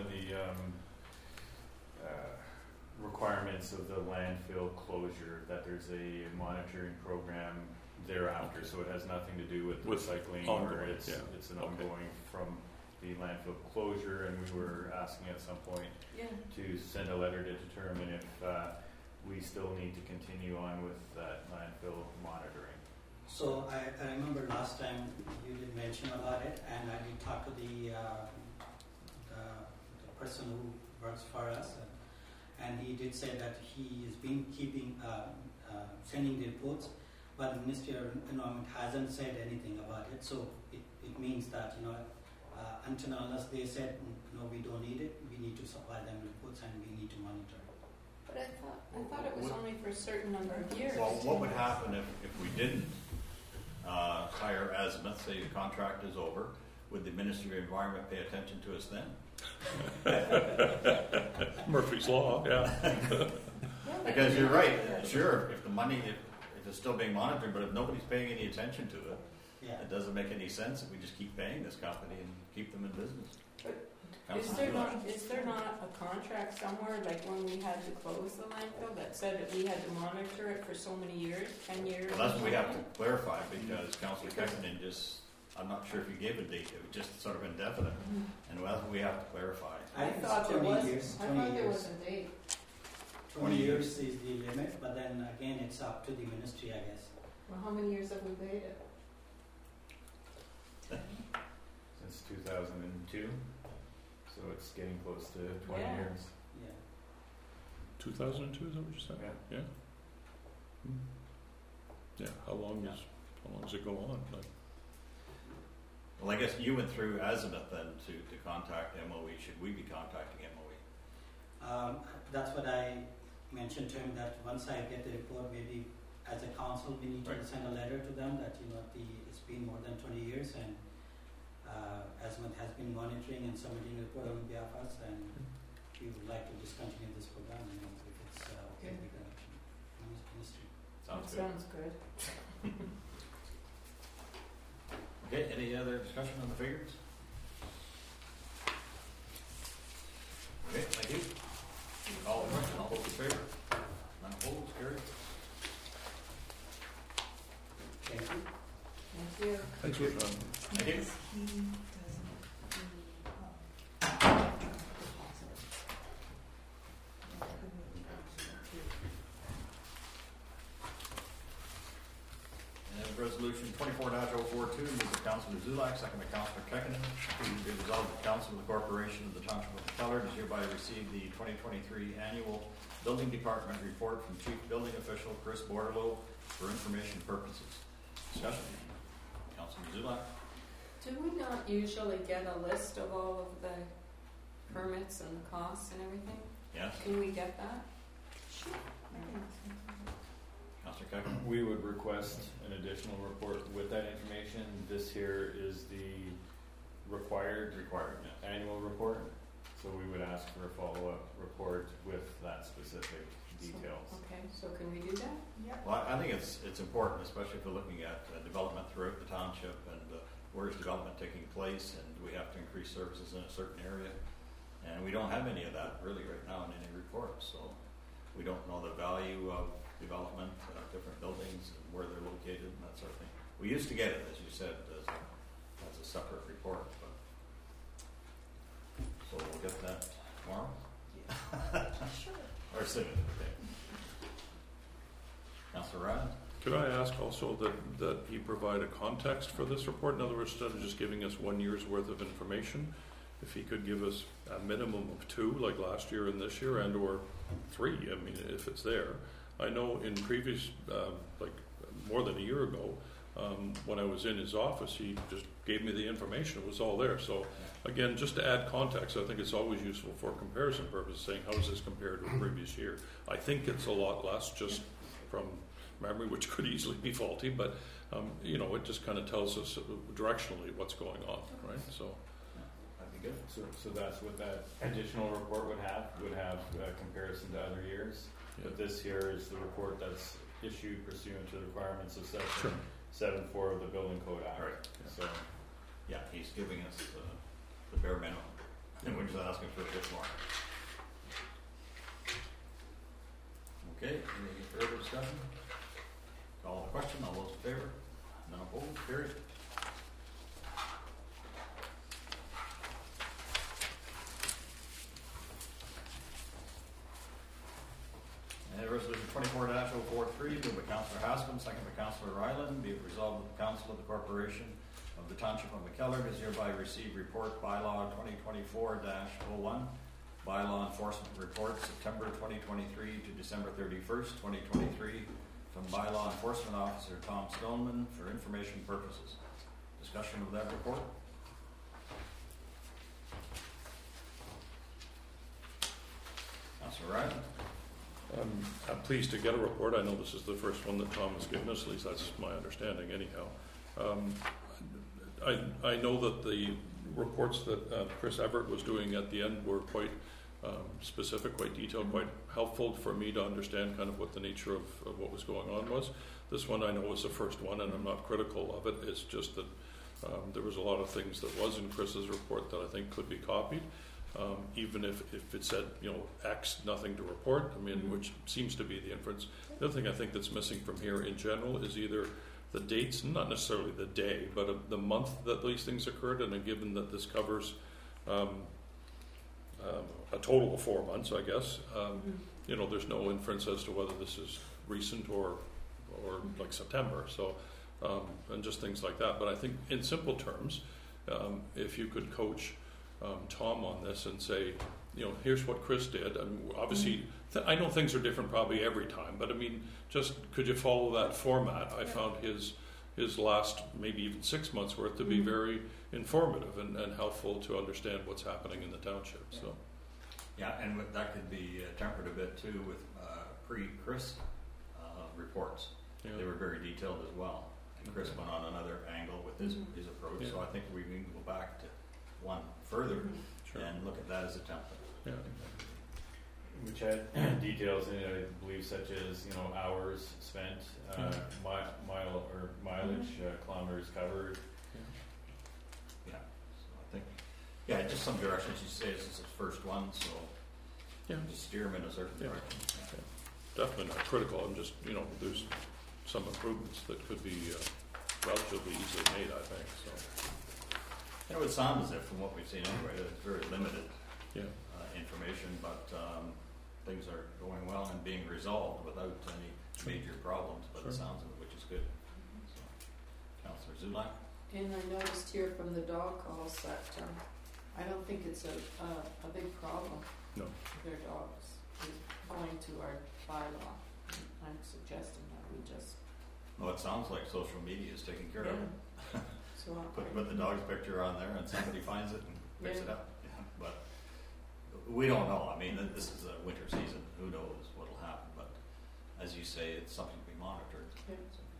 requirements of the landfill closure that there's a monitoring program thereafter, so it has nothing to do with recycling or ongoing, it's yeah. it's an Okay. ongoing from the landfill closure, and we were asking at some point Yeah. to send a letter to determine if we still need to continue on with that landfill monitoring. So I remember last time you did mention about it, and I did talk to the person who works for us, and he did say that he has been keeping sending the reports, but the Ministry of Environment hasn't said anything about it. So it means that until unless they said no, we don't need it, we need to supply them reports and we need to monitor it. But I thought it was only for a certain number of years. Well, what would happen if we didn't hire Azimuth, say the contract is over? Would the Ministry of Environment pay attention to us then? Murphy's Law, yeah. Because you're right, sure, if the money, if it's still being monitored, but if nobody's paying any attention to it, Yeah. it doesn't make any sense if we just keep paying this company and keep them in business. Is there not a contract somewhere, like when we had to close the landfill, that said that we had to monitor it for so many years, 10 years? Well, that's what we have to clarify, because Councillor Kekkonen just, I'm not sure if you gave a date, it was just sort of indefinite, and that's what we have to clarify. I think thought it's there 20 was. years. I 20 thought there years. was a date. 20 years is the limit, but then again, it's up to the ministry, I guess. Well, how many years have we paid it? Since 2002, so it's getting close to 20 Yeah. years. Yeah. 2002, is that what you said? Yeah. Yeah. How long does it go on? Like, Well, I guess you went through Azimuth then to contact MOE. Should we be contacting MOE? That's what I mentioned to him, that once I get the report, maybe as a council, we need to Right. send a letter to them that, it's been more than 20 years and Azimuth has been monitoring and submitting a report on behalf of us, and we would like to discontinue this program, if it's okay with the ministry. Sounds good. Sounds good. Okay, any other discussion on the figures? Okay, thank you. Call the question, all those in favor? None opposed, carried. Thank you. Thank you. thanks for Thank you. He doesn't And resolution 24-042, moved by Councillor Zulak, second by Councillor Kekkonen. Be resolved that the Council of the Corporation of the Township of McKellar does hereby receive the 2023 annual Building Department report from Chief Building Official Chris Bordelot for information purposes. Discussion. Councillor Zulak. Do we not usually get a list of all of the permits and the costs and everything? Yes. Can we get that? Sure. Councillor Kekkonen. We would request an additional report with that information. This here is the required annual report, so we would ask for a follow-up report with that specific details. Okay, so can we do that? Yep. Well, I think it's important, especially if we're looking at development throughout the township and where is development taking place, and we have to increase services in a certain area. And we don't have any of that really right now in any report, so we don't know the value of development, different buildings, and where they're located and that sort of thing. We used to get it, as you said, as a separate report, but so we'll get that tomorrow. Sure. Or soon. Okay. Councillor Ryan. Could I ask also that he provide a context for this report? In other words, instead of just giving us 1 year's worth of information, if he could give us a minimum of 2, like last year and this year, and or 3, I mean, if it's there. I know in previous, like more than a year ago, when I was in his office, he just gave me the information. It was all there. So again, just to add context, I think it's always useful for comparison purposes, saying how does this compare to a previous year? I think it's a lot less, just from memory, which could easily be faulty, but it just kind of tells us directionally what's going on, right? So That'd be good. So that's what that additional report would have a comparison to other years. But this here is the report that's issued pursuant to the requirements of section 7.4 of the Building Code Act. Right. So Yeah, he's giving us the bare minimum, and we're just asking for a bit more. Okay, any further discussion? Call the question, all those in favor? None opposed, carried. And resolution 24-043, moved by Councillor Haskell, second by Councillor Ryland, be it resolved that the Council of the Corporation of the Township of McKellar does hereby receive report bylaw 2024-01, bylaw enforcement report September 2023 to December 31st, 2023, from bylaw enforcement officer Tom Stoneman for information purposes. Discussion of that report. Councillor Ryland. I'm pleased to get a report. I know this is the first one that Tom has given us, at least that's my understanding anyhow. I know that the reports that Chris Everett was doing at the end were quite specific, quite detailed, quite helpful for me to understand kind of what the nature of what was going on was. This one I know was the first one, and I'm not critical of it. It's just that There was a lot of things that was in Chris's report that I think could be copied, even if it said, X, nothing to report, which seems to be the inference. The other thing I think that's missing from here in general is either the dates, not necessarily the day, but the month that these things occurred, and given that this covers a total of 4 months, I guess, there's no inference as to whether this is recent or like September. So, and just things like that. But I think in simple terms, if you could coach Tom on this and say, here's what Chris did. Obviously, I know things are different probably every time, but just could you follow that format? I found his last maybe even 6 months worth to be very informative and helpful to understand what's happening in the township. So, yeah, and that could be tempered a bit too with pre-Chris reports. Yeah. They were very detailed as well. And Chris went on another angle with his approach. Yeah. So I think we can go back to one further and look at that as a template. Yeah. Which had details in it, I believe, such as hours spent, mileage, kilometers covered. Yeah. So I think, just some directions. You say this is the first one, so just steer them in a certain direction. Yeah. Definitely not critical. I'm just there's some improvements that could be relatively easily made, I think. So. It would sound as if, from what we've seen anyway, that it's very limited information, but things are going well and being resolved without any major problems, but it sounds of it, which is good. So, Councillor Zulak? And I noticed here from the dog calls that I don't think it's a big problem. No. Their dogs going to our bylaw. I'm suggesting that we just... Well, it sounds like social media is taking care of it. So put the dog's picture on there and somebody finds it and picks it up. Yeah. But we don't know. This is a winter season. Who knows what will happen? But as you say, it's something to be monitored. Yeah.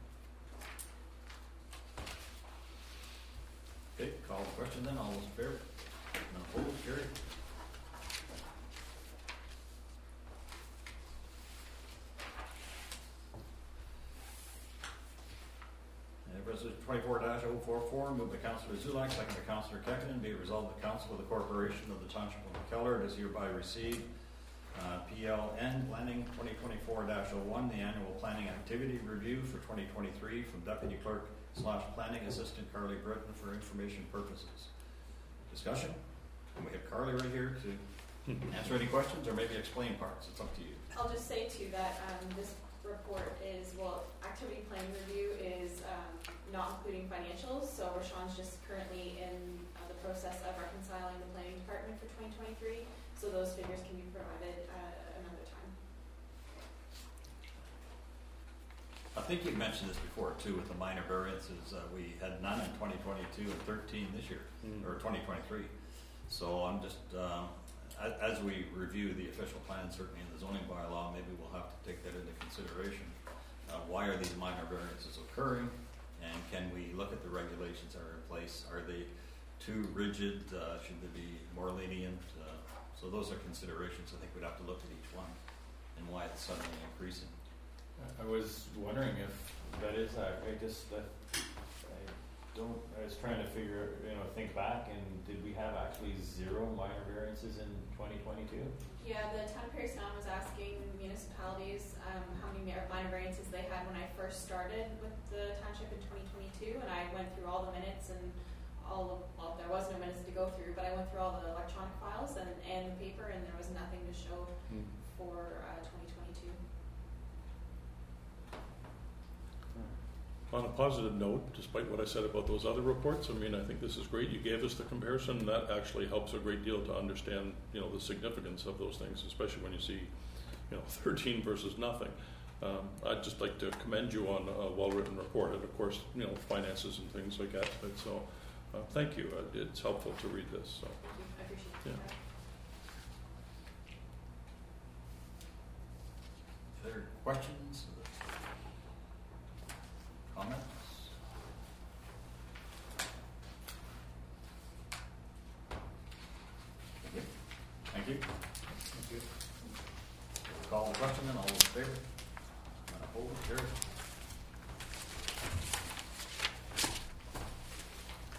Okay, call the question then. All those in favor? None opposed? Carried. Resolution 24-044, moved by Councillor Zulak, second by Councillor Kekkonen, be it resolved that Council of the Corporation of the Township of McKellar does hereby receive PLN Planning 2024-01, the annual planning activity review for 2023 from Deputy Clerk / Planning Assistant Carly Britton for information purposes. Discussion? And we have Carly right here to answer any questions or maybe explain parts. It's up to you. I'll just say too that this report is, activity plan review is not including financials, so Rashawn's just currently in the process of reconciling the planning department for 2023, so those figures can be provided another time. I think you mentioned this before too with the minor variances. We had none in 2022 and 13 this year, or 2023. So I'm just, as we review the official plan, certainly in the zoning bylaw, maybe we'll have to take that into consideration. Why are these minor variances occurring? And can we look at the regulations that are in place? Are they too rigid? Should they be more lenient? So those are considerations. I think we'd have to look at each one and why it's suddenly increasing. I was wondering if that is I was trying to think back, and did we have actually 0 minor variances in 2022? Yeah, the town of Perry Sound was asking municipalities how many minor variances they had when I first started with the township in 2022, and I went through all the minutes and there was no minutes to go through, but I went through all the electronic files and the paper, and there was nothing to show for 2022. On a positive note, despite what I said about those other reports, I think this is great. You gave us the comparison. That actually helps a great deal to understand, the significance of those things, especially when you see, 13 versus nothing. I'd just like to commend you on a well-written report, and of course, finances and things like that. But so, thank you. It's helpful to read this. So. Thank you. I appreciate that. Other questions? Comments? Thank you. Thank you. Call the question and all those in favor? Opposed? Carried.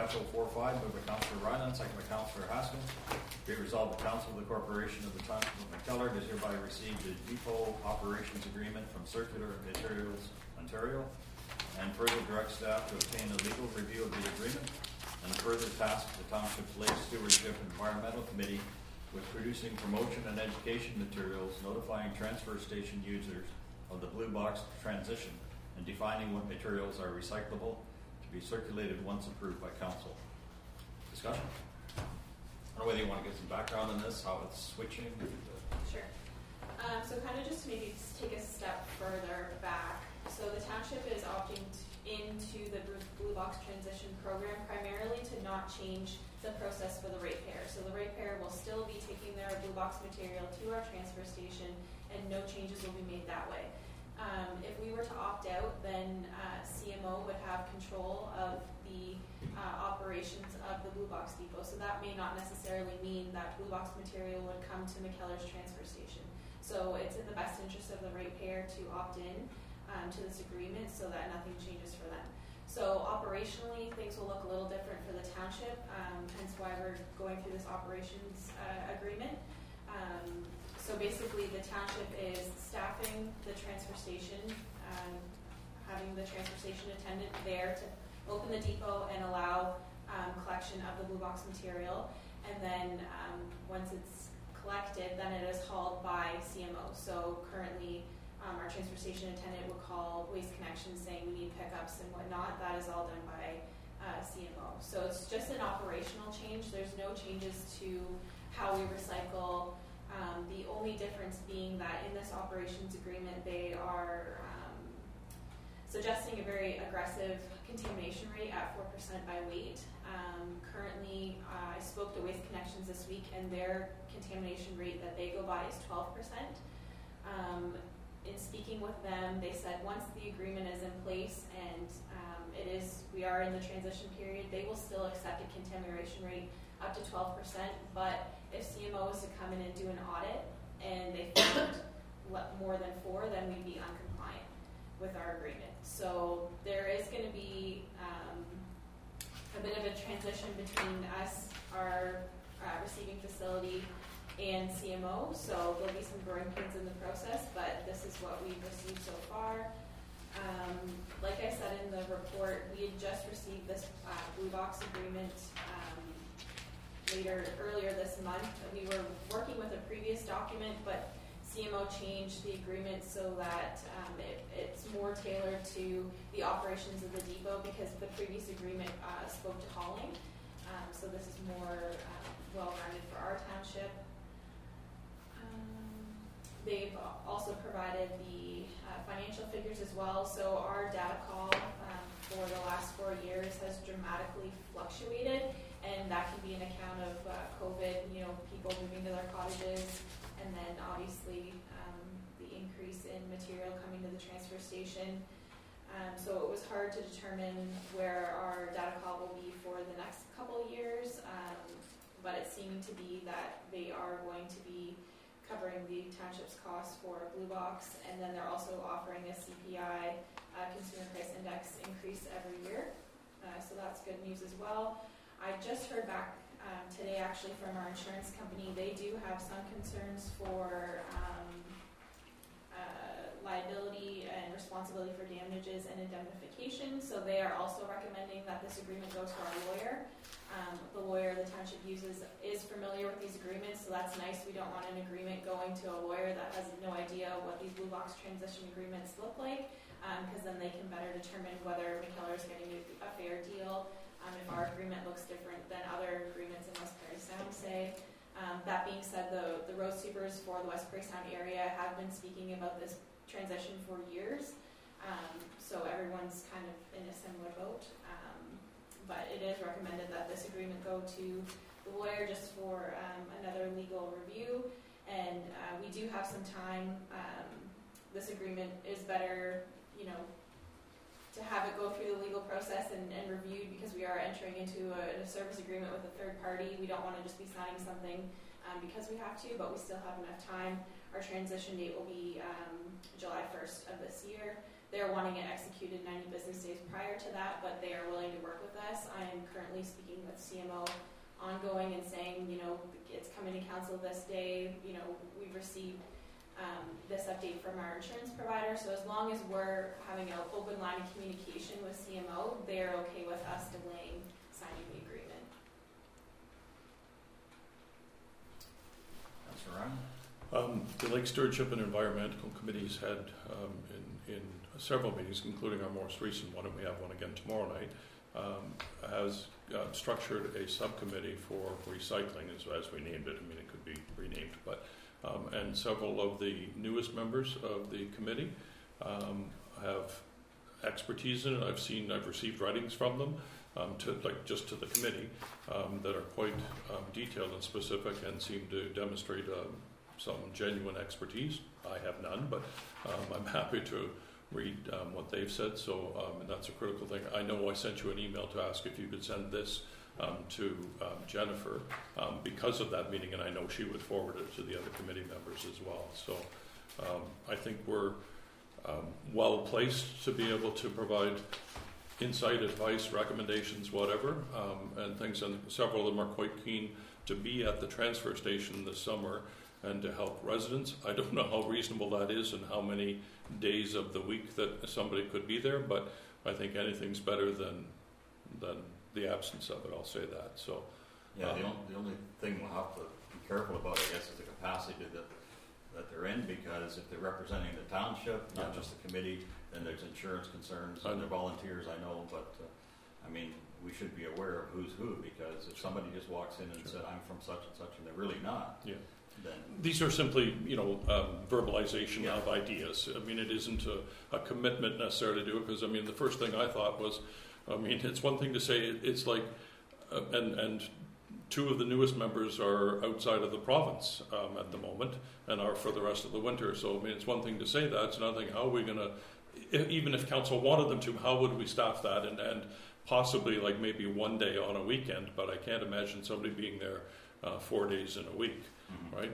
-045, moved by Councillor Ryland, second by Councillor Haskell. Be it resolved, the Council of the Corporation of the Township of McKellar does hereby receive the depot operations agreement from Circular Materials Ontario, and further direct staff to obtain a legal review of the agreement, and further task the Township's Lake Stewardship Environmental Committee with producing promotion and education materials, notifying transfer station users of the Blue Box transition, and defining what materials are recyclable to be circulated once approved by Council. Discussion? I don't know whether you want to get some background on this, how it's switching. Sure. So kind of just to maybe take a step further back. So the township is opting into the Blue Box transition program primarily to not change the process for the ratepayer. So the ratepayer will still be taking their Blue Box material to our transfer station, and no changes will be made that way. If we were to opt out, then CMO would have control of the operations of the Blue Box depot. So that may not necessarily mean that Blue Box material would come to McKellar's transfer station. So it's in the best interest of the ratepayer to opt in to this agreement so that nothing changes for them. So operationally, things will look a little different for the township, hence why we're going through this operations agreement. So basically, the township is staffing the transfer station, having the transfer station attendant there to open the depot and allow collection of the Blue Box material. And then once it's collected, then it is hauled by CMO. So currently, our transfer station attendant would call Waste Connections saying we need pickups and whatnot. That is all done by CMO. So it's just an operational change. There's no changes to how we recycle. The only difference being that in this operations agreement, they are suggesting a very aggressive contamination rate at 4% by weight. Currently, I spoke to Waste Connections this week, and their contamination rate that they go by is 12%. In speaking with them, they said once the agreement is in place and we are in the transition period, they will still accept a contamination rate up to 12%, but if CMO was to come in and do an audit and they found more than 4, then we'd be uncompliant with our agreement. So there is going to be a bit of a transition between us, our receiving facility, and CMO, so there'll be some growing pains in the process, but this is what we've received so far. Like I said in the report, we had just received this Blue Box agreement earlier this month. We were working with a previous document, but CMO changed the agreement so that it's more tailored to the operations of the depot, because the previous agreement spoke to hauling. So this is more well-rounded for our township. They've also provided the financial figures as well. So our data call for the last 4 years has dramatically fluctuated, and that can be an account of COVID, people moving to their cottages, and then obviously the increase in material coming to the transfer station. So it was hard to determine where our data call will be for the next couple of years, but it's seeming to be that they are going to be covering the township's costs for Blue Box, and then they're also offering a CPI, Consumer Price Index, increase every year. So that's good news as well. I just heard back today actually from our insurance company. They do have some concerns for liability and responsibility for damages and indemnification. So they are also recommending that this agreement goes to our lawyer. The lawyer the township uses is familiar with these agreements, so that's nice. We don't want an agreement going to a lawyer that has no idea what these Blue Box transition agreements look like, because then they can better determine whether McKellar is getting a fair deal, if our agreement looks different than other agreements in West Prairie Sound, say. That being said, the road sweepers for the West Prairie Sound area have been speaking about this transition for years, so everyone's kind of in a similar boat. But it is recommended that this agreement go to the lawyer just for another legal review, and we do have some time. This agreement is better, to have it go through the legal process and reviewed, because we are entering into a service agreement with a third party. We don't want to just be signing something because we have to, but we still have enough time. Our transition date will be July 1st of this year, they're wanting it executed 90 business days prior to that, but they are willing to work with us. I am currently speaking with CMO ongoing and saying, it's coming to council this day, we've received this update from our insurance provider. So as long as we're having an open line of communication with CMO, they're okay with us delaying signing the agreement. Councillor Ryan? The Lake Stewardship and Environmental Committee's had in several meetings, including our most recent one, and we have one again tomorrow night, has structured a subcommittee for recycling, as we named it. I mean, it could be renamed, but and several of the newest members of the committee have expertise in it. I've received writings from them to the committee that are quite detailed and specific and seem to demonstrate some genuine expertise. I have none, but I'm happy to read what they've said. So and that's a critical thing. I know I sent you an email to ask if you could send this to Jennifer because of that meeting, and I know she would forward it to the other committee members as well. So I think we're well placed to be able to provide insight, advice, recommendations, whatever, and things. And several of them are quite keen to be at the transfer station this summer and to help residents. I don't know how reasonable that is and how many days of the week that somebody could be there, but I think anything's better than the absence of it. I'll say that. So, yeah, the only thing we'll have to be careful about, I guess, is the capacity that they're in, because if they're representing the township, not just the committee, then there's insurance concerns and they're volunteers, I know, but I mean, we should be aware of who's who, because if somebody just walks in and said, I'm from such and such, and they're really not, then these are simply, verbalization of ideas. I mean, it isn't a commitment necessarily to do it, because, I mean, the first thing I thought was, it's one thing to say it's like, and two of the newest members are outside of the province at the moment and are for the rest of the winter. So, I mean, it's one thing to say that. It's another thing, how are we going to, even if council wanted them to, how would we staff that? And possibly like maybe one day on a weekend, but I can't imagine somebody being there 4 days in a week, right?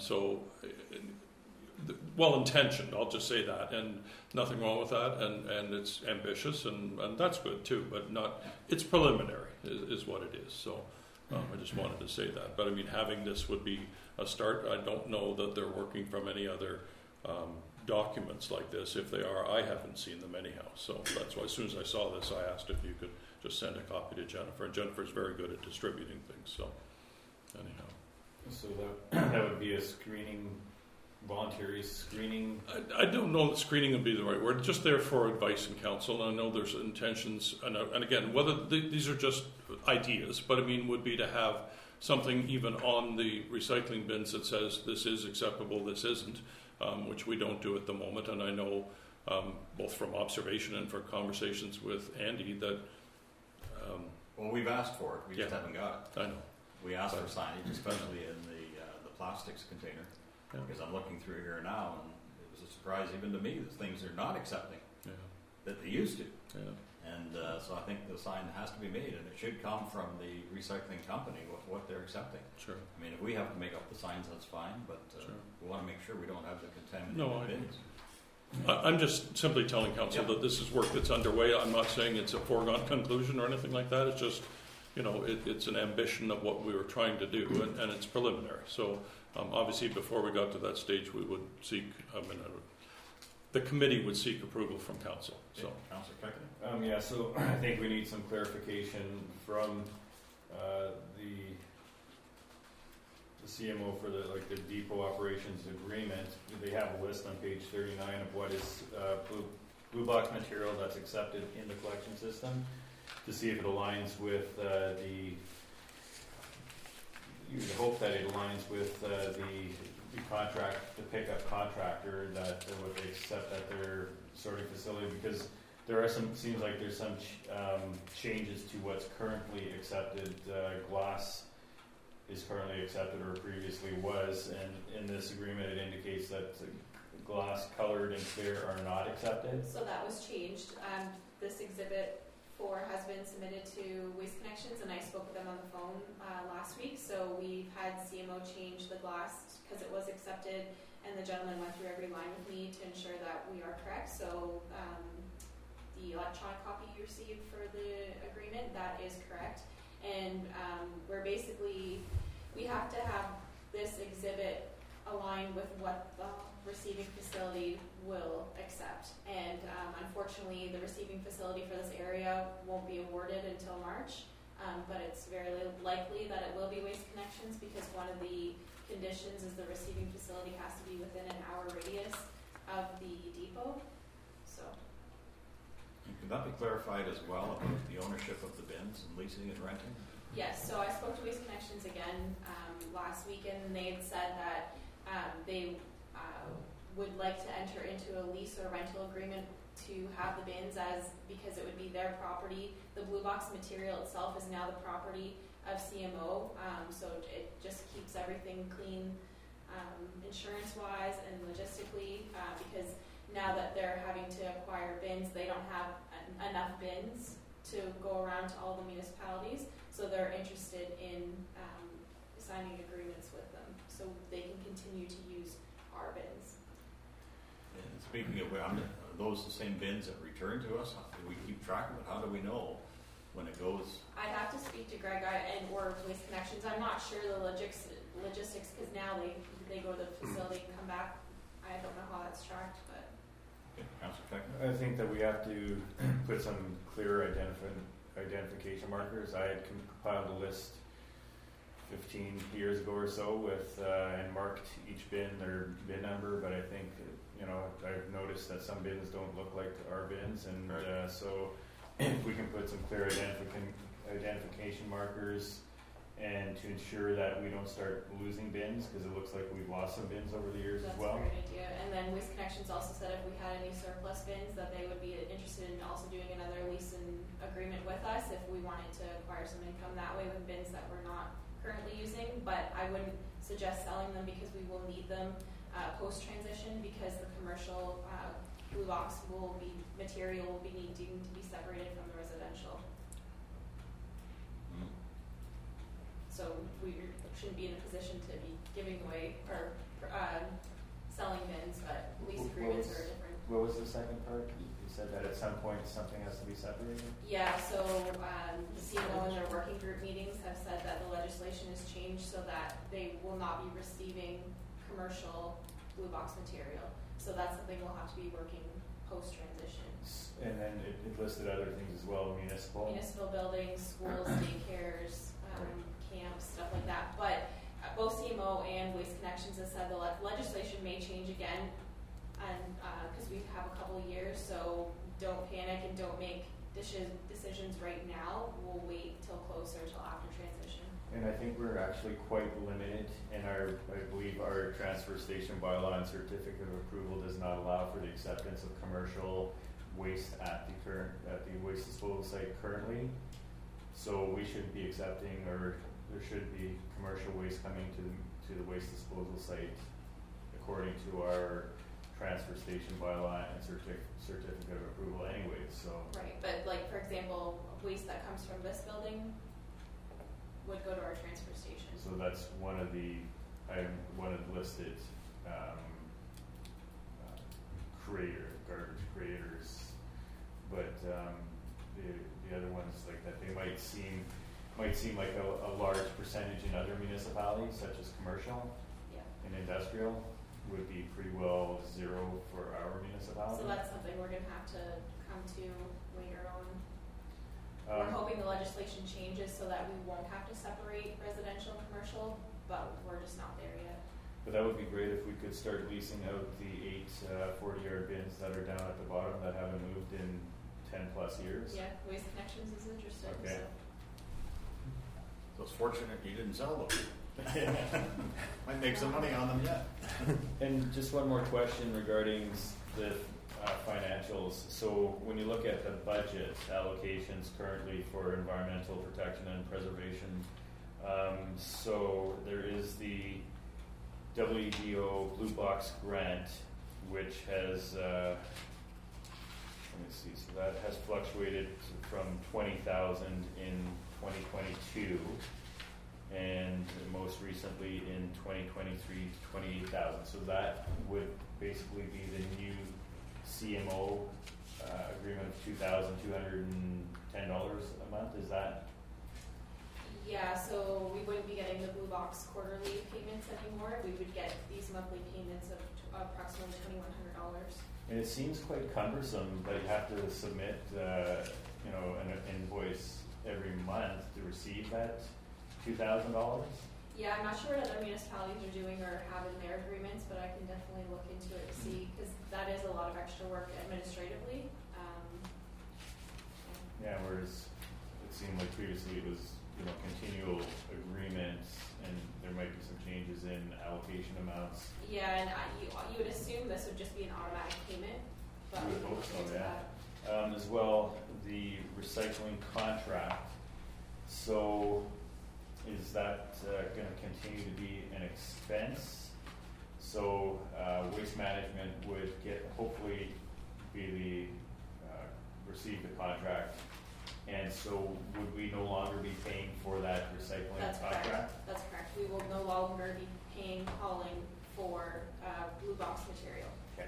Well-intentioned, I'll just say that, and nothing wrong with that, and it's ambitious, and that's good too, but not, it's preliminary is what it is. So I just wanted to say that. But I mean, having this would be a start. I don't know that they're working from any other documents like this. If they are, I haven't seen them anyhow. So that's why as soon as I saw this, I asked if you could just send a copy to Jennifer, and Jennifer's very good at distributing things. So anyhow. So that would be a screening, voluntary screening? I don't know that screening would be the right word. Just there for advice and counsel. And I know there's intentions, and again, whether these are just ideas, but I mean, would be to have something even on the recycling bins that says this is acceptable, this isn't, which we don't do at the moment. And I know both from observation and for conversations with Andy that. Well, we've asked for it. We just haven't got it. I know. We asked for signage, especially in the plastics container. Yeah. Because I'm looking through here now, and it was a surprise even to me that things they're not accepting that they used to. Yeah. And so I think the sign has to be made, and it should come from the recycling company what they're accepting. Sure. I mean, if we have to make up the signs, that's fine, but we want to make sure we don't have the contaminated bins. I'm just simply telling council that this is work that's underway. I'm not saying it's a foregone conclusion or anything like that. It's just, it's an ambition of what we were trying to do, and it's preliminary. So obviously before we got to that stage, we would seek, the committee would seek approval from council. So, Councillor Keckner? Yeah, so I think we need some clarification from the CMO for the depot operations agreement. They have a list on page 39 of what is blue box material that's accepted in the collection system, to see if it aligns with you would hope that it aligns with the contract, the pickup contractor, that what they accept at their sorting facility, because there are seems like there's some changes to what's currently accepted. Glass is currently accepted, or previously was, and in this agreement it indicates that glass colored and clear are not accepted. So that was changed. This exhibit 4 has been submitted to Waste Connections, and I spoke with them on the phone last week. So we've had CMO change the glass because it was accepted, and the gentleman went through every line with me to ensure that we are correct. So the electronic copy you received for the agreement. That is correct. And we have to have this exhibit aligned with what the receiving facility will accept. And unfortunately, the receiving facility for this area won't be awarded until March, but it's very likely that it will be Waste Connections, because one of the conditions is the receiving facility has to be within an hour radius of the depot. So. And could that be clarified as well about the ownership of the bins and leasing and renting? Yes, so I spoke to Waste Connections again last weekend, and they had said that they would like to enter into a lease or rental agreement to have the bins, because it would be their property. The Blue Box material itself is now the property of CMO, so it just keeps everything clean insurance-wise and logistically, because now that they're having to acquire bins, they don't have enough bins to go around to all the municipalities, so they're interested in signing agreements with them so they can continue to use our bins. And speaking of, are those the same bins that return to us? Do we keep track of it? How do we know when it goes? I'd have to speak to Greg or Waste Connections. I'm not sure the logistics, because now they go to the facility and come back. I don't know how that's tracked, but. Okay, Councillor Techner? I think that we have to put some clear identification markers. I had compiled a list 15 years ago or so with and marked each bin their bin number, but I think I've noticed that some bins don't look like our bins, and right. So if we can put some clear identification markers, and to ensure that we don't start losing bins, because it looks like we've lost some bins over the years as well. That's a great idea. And then Waste Connections also said if we had any surplus bins, that they would be interested in also doing another lease and agreement with us if we wanted to acquire some income that way with bins that we're not currently using. But I wouldn't suggest selling them, because we will need them post-transition, because the commercial Blue Box material will be needing to be separated from the residential. So we shouldn't be in a position to be giving away or selling bins, but lease agreements are different. What was the second part? You said that at some point something has to be separated? Yeah, so the CMO in their working group meetings have said that the legislation has changed so that they will not be receiving commercial Blue Box material. So that's something we'll have to be working post-transition. And then it listed other things as well, municipal Buildings, schools, daycares, camps, stuff like that. But both CMO and Waste Connections have said the legislation may change again, and because we have a couple of years, so don't panic and don't make decisions right now. We'll wait till closer, till after transition. And I think we're actually quite limited in I believe our transfer station bylaw and certificate of approval does not allow for the acceptance of commercial waste at the waste disposal site currently. So we shouldn't be accepting, or there should be commercial waste coming to the waste disposal site according to our transfer station bylaw and certificate of approval anyways. So right, but like for example, waste that comes from this building would go to our transfer station. So that's one of the listed garbage creators, but the other ones like that, they might seem like a large percentage in other municipalities, such as commercial and industrial, would be pretty well zero for our municipality. So that's something we're going to have to come to later on. We're hoping the legislation changes so that we won't have to separate residential and commercial, but we're just not there yet. But that would be great if we could start leasing out the 8 40-yard bins that are down at the bottom that haven't moved in 10 plus years. Yeah, Waste Connections is interested. Okay. So it's fortunate you didn't sell them. Might make some money on them yet. And just one more question regarding the financials. So when you look at the budget allocations currently for environmental protection and preservation, so there is the WDO Blue Box grant, which has let me see, so that has fluctuated from 20,000 in 2022 and most recently in 2023 to 28,000. So that would basically be the new CMO agreement of $2,210 a month. Is that? Yeah, so we wouldn't be getting the Blue Box quarterly payments anymore. We would get these monthly payments of approximately $2,100. And it seems quite cumbersome, but you have to submit, an invoice every month to receive that $2,000. Yeah, I'm not sure what other municipalities are doing or have in their agreements, but I can definitely look into it to see, because that is a lot of extra work administratively. Yeah, whereas it seemed like previously it was, continual agreements, and there might be some changes in allocation amounts. Yeah, and you would assume this would just be an automatic payment, but You would hope so, into yeah. that. As well, the recycling contract. So, is that going to continue to be an expense? So, Waste Management would hopefully receive the contract, and so would we no longer be paying for that recycling contract? Correct. That's correct. We will no longer be paying hauling for Blue Box material. Okay.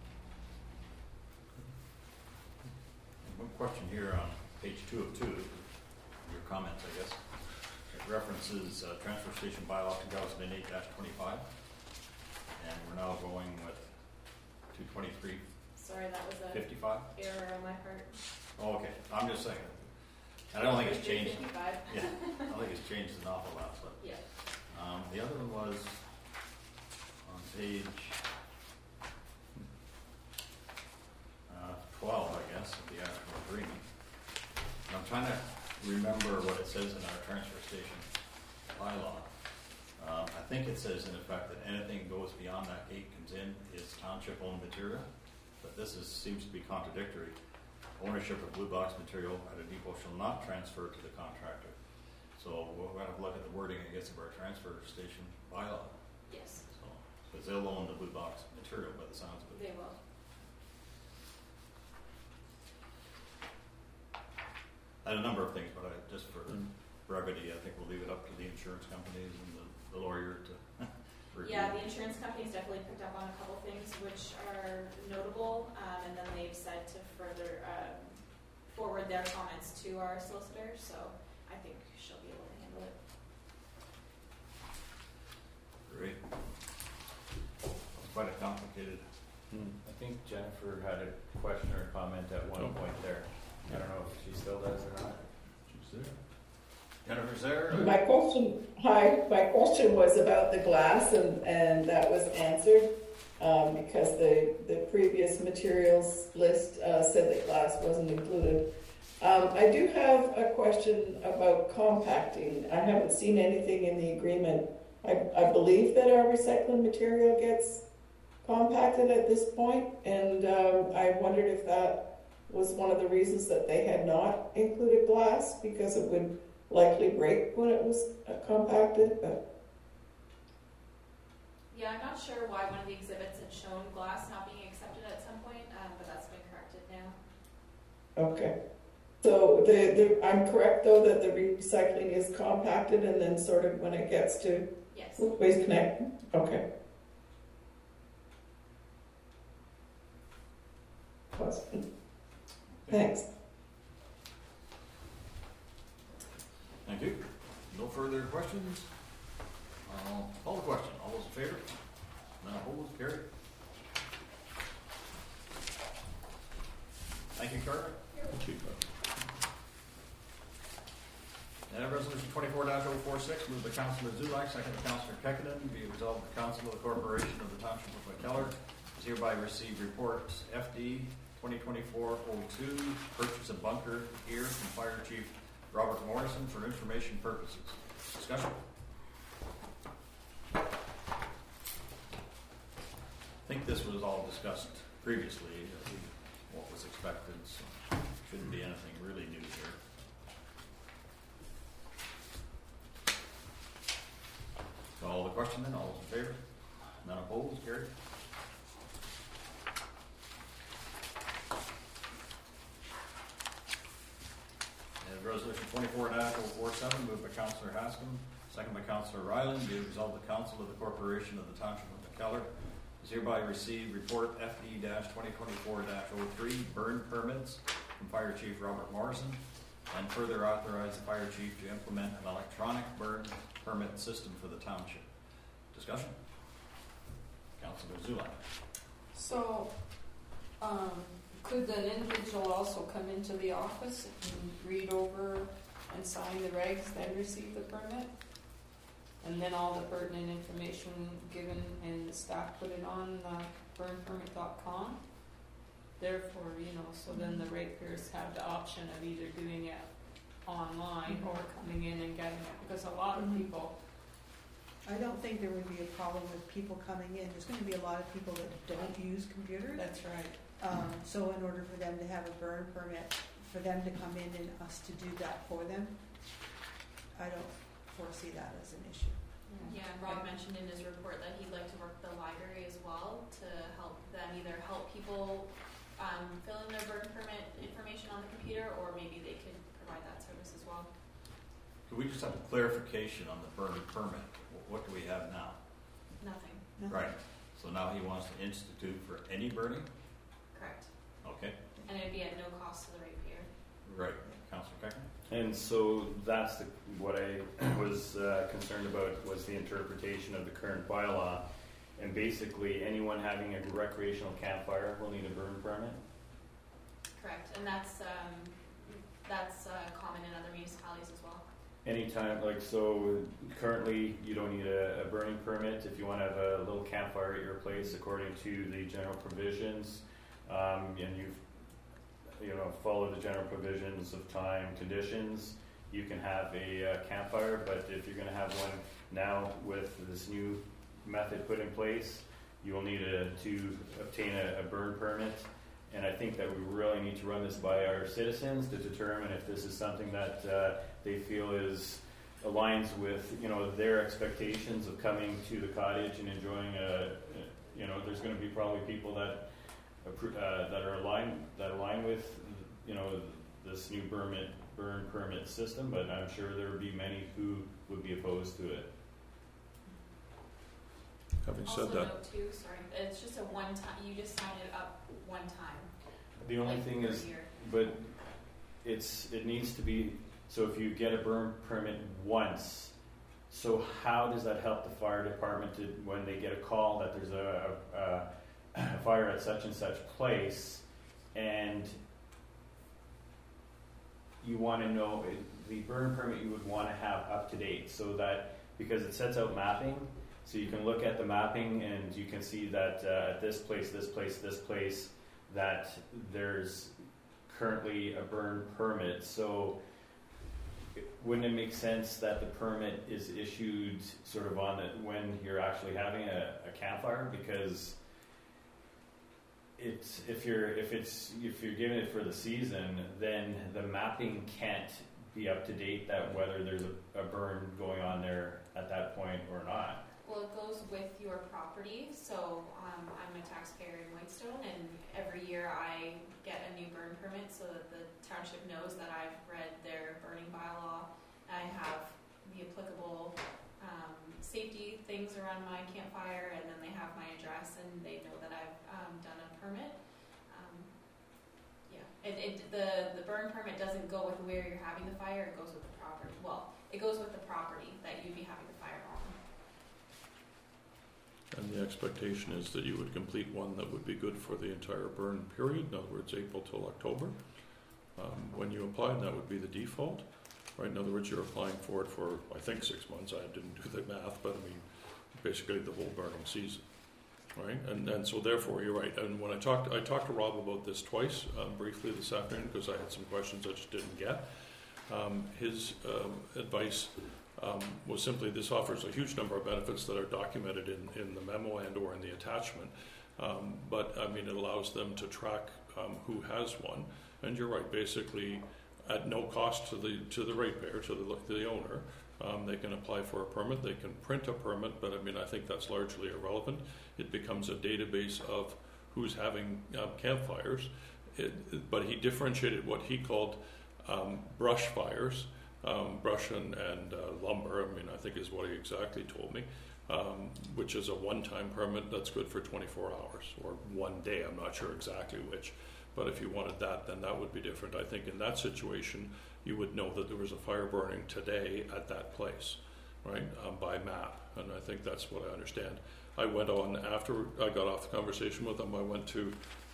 One question here on page 2 of 2, your comments, I guess. It references Transfer Station Bylaw 2008-25, and we're now going with 223. Sorry, that was a 55? error on my part. Oh, okay. I'm just saying. And I don't think it's changed. 55. Yeah, I don't think it's changed an awful lot. But Yeah. the other one was on page 12, I guess, of the actual agreement. And I'm trying to remember what it says in our transfer station bylaw. I think it says in effect that anything goes beyond that gate comes in is township-owned material, but this seems to be contradictory. Ownership of Blue Box material at a depot shall not transfer to the contractor. So we're going to look at the wording, I guess, of our transfer station bylaw. Yes, So, because they'll own the Blue Box material by the sounds of it. they will. And a number of things, but just for brevity, I think we'll leave it up to the insurance companies and the lawyer to review. Yeah, the insurance companies definitely picked up on a couple things which are notable, and then they've said to further forward their comments to our solicitor, so I think she'll be able to handle it. Great. It's quite a complicated. I think Jennifer had a question or a comment at one point there. I don't know if she still does or not. She's there. Jennifer's there. My question was about the glass, and that was answered because the previous materials list said that glass wasn't included. I do have a question about compacting. I haven't seen anything in the agreement. I believe that our recycling material gets compacted at this point, and I wondered if that was one of the reasons that they had not included glass, because it would likely break when it was compacted. But Yeah, I'm not sure why one of the exhibits had shown glass not being accepted at some point, but that's been corrected now. okay, so I'm correct though that the recycling is compacted and then sorted when it gets to Yes. Waste Connect. Okay. Thanks. Thank you. No further questions? I'll call the question. All those in favor? None opposed? Carried. Thank you, Carter. And resolution 24-046, moved by Councillor Zulak, second by Councillor Kekkonen, be it resolved the Council of the Corporation of the Township of McKellar is hereby receive reports FD 2024-02, purchase of bunker gear from Fire Chief Robert Morrison for information purposes. Discussion. I think this was all discussed previously, what was expected, so shouldn't be anything really new here. Call the question then. All those in favor? None opposed? Carried. And resolution 24-047, moved by Councillor Haskam, second by Councillor Ryland, be it resolved the Council of the Corporation of the Township of McKellar is hereby receive report FD-2024-03, burn permits from from Fire Chief Robert Morrison, and further authorize the Fire Chief to implement an electronic burn permit system for the township. Discussion? Councilor Zulak. So, could an individual also come into the office and read over and sign the regs, then receive the permit? And then all the pertinent information given and the staff put it on burnpermit.com? Therefore, so then the ratepayers have the option of either doing it online or coming in and getting it, because a lot of people. I don't think there would be a problem with people coming in. There's going to be a lot of people that don't use computers. That's right. So in order for them to have a burn permit, for them to come in and us to do that for them, I don't foresee that as an issue. Yeah, and Rob mentioned in his report that he'd like to work with the library as well to help them either help people fill in their burn permit information on the computer, or maybe they could provide that service as well. Could we just have a clarification on the burn permit? What do we have now? Nothing. Right. So now he wants to institute for any burning? Correct. Okay. And it'd be at no cost to the ratepayer. Right. Councilor Peckman? And so that's what I was concerned about, was the interpretation of the current bylaw. And basically, anyone having a recreational campfire will need a burn permit? Correct. And that's common in other municipalities as well. Anytime, so currently you don't need a burning permit if you want to have a little campfire at your place according to the general provisions, and you've followed the general provisions of time, conditions, you can have a campfire. But if you're going to have one now with this new method put in place, you will need to obtain a burn permit. And I think that we really need to run this by our citizens to determine if this is something that they feel aligns with their expectations of coming to the cottage and enjoying there's going to be probably people that align with this new burn permit system, but I'm sure there would be many who would be opposed to it. Having said also that, note too, sorry, it's just a one-time. You just sign it up one time. The only thing is, but it needs to be. So if you get a burn permit once, so how does that help the fire department when they get a call that there's a fire at such and such place, and you want to know the burn permit you would want to have up to date, so that because it sets out mapping. So you can look at the mapping and you can see that at this place, that there's currently a burn permit. So wouldn't it make sense that the permit is issued sort of on when you're actually having a campfire? Because if you're giving it for the season, then the mapping can't be up to date that whether there's a burn going on there at that point or not. Well, it goes with your property. So I'm a taxpayer in Whitestone, and every year I get a new burn permit so that the township knows that I've read their burning bylaw. I have the applicable safety things around my campfire, and then they have my address, and they know that I've done a permit. The burn permit doesn't go with where you're having the fire. It goes with the property. Well, it goes with the property that you'd be having the fire on. and the expectation is that you would complete one that would be good for the entire burn period, in other words, April till October. When you apply, and that would be the default. Right? In other words, you're applying for it for, I think, 6 months. I didn't do the math, but I mean, basically the whole burning season. Right? And so therefore, you're right. And when I talked to Rob about this twice, briefly this afternoon, because I had some questions I just didn't get. His advice was simply this offers a huge number of benefits that are documented in the memo and or in the attachment. But I mean, it allows them to track who has one. And you're right, basically at no cost to the ratepayer, to the owner. They can apply for a permit, they can print a permit, but I mean, I think that's largely irrelevant. It becomes a database of who's having campfires. But he differentiated what he called brush fires, brush and lumber, I mean, I think is what he exactly told me, which is a one-time permit that's good for 24 hours or 1 day, I'm not sure exactly which. But if you wanted that, then that would be different. I think in that situation, you would know that there was a fire burning today at that place, right, by map. And I think that's what I understand. I went on, after I got off the conversation with them, I went to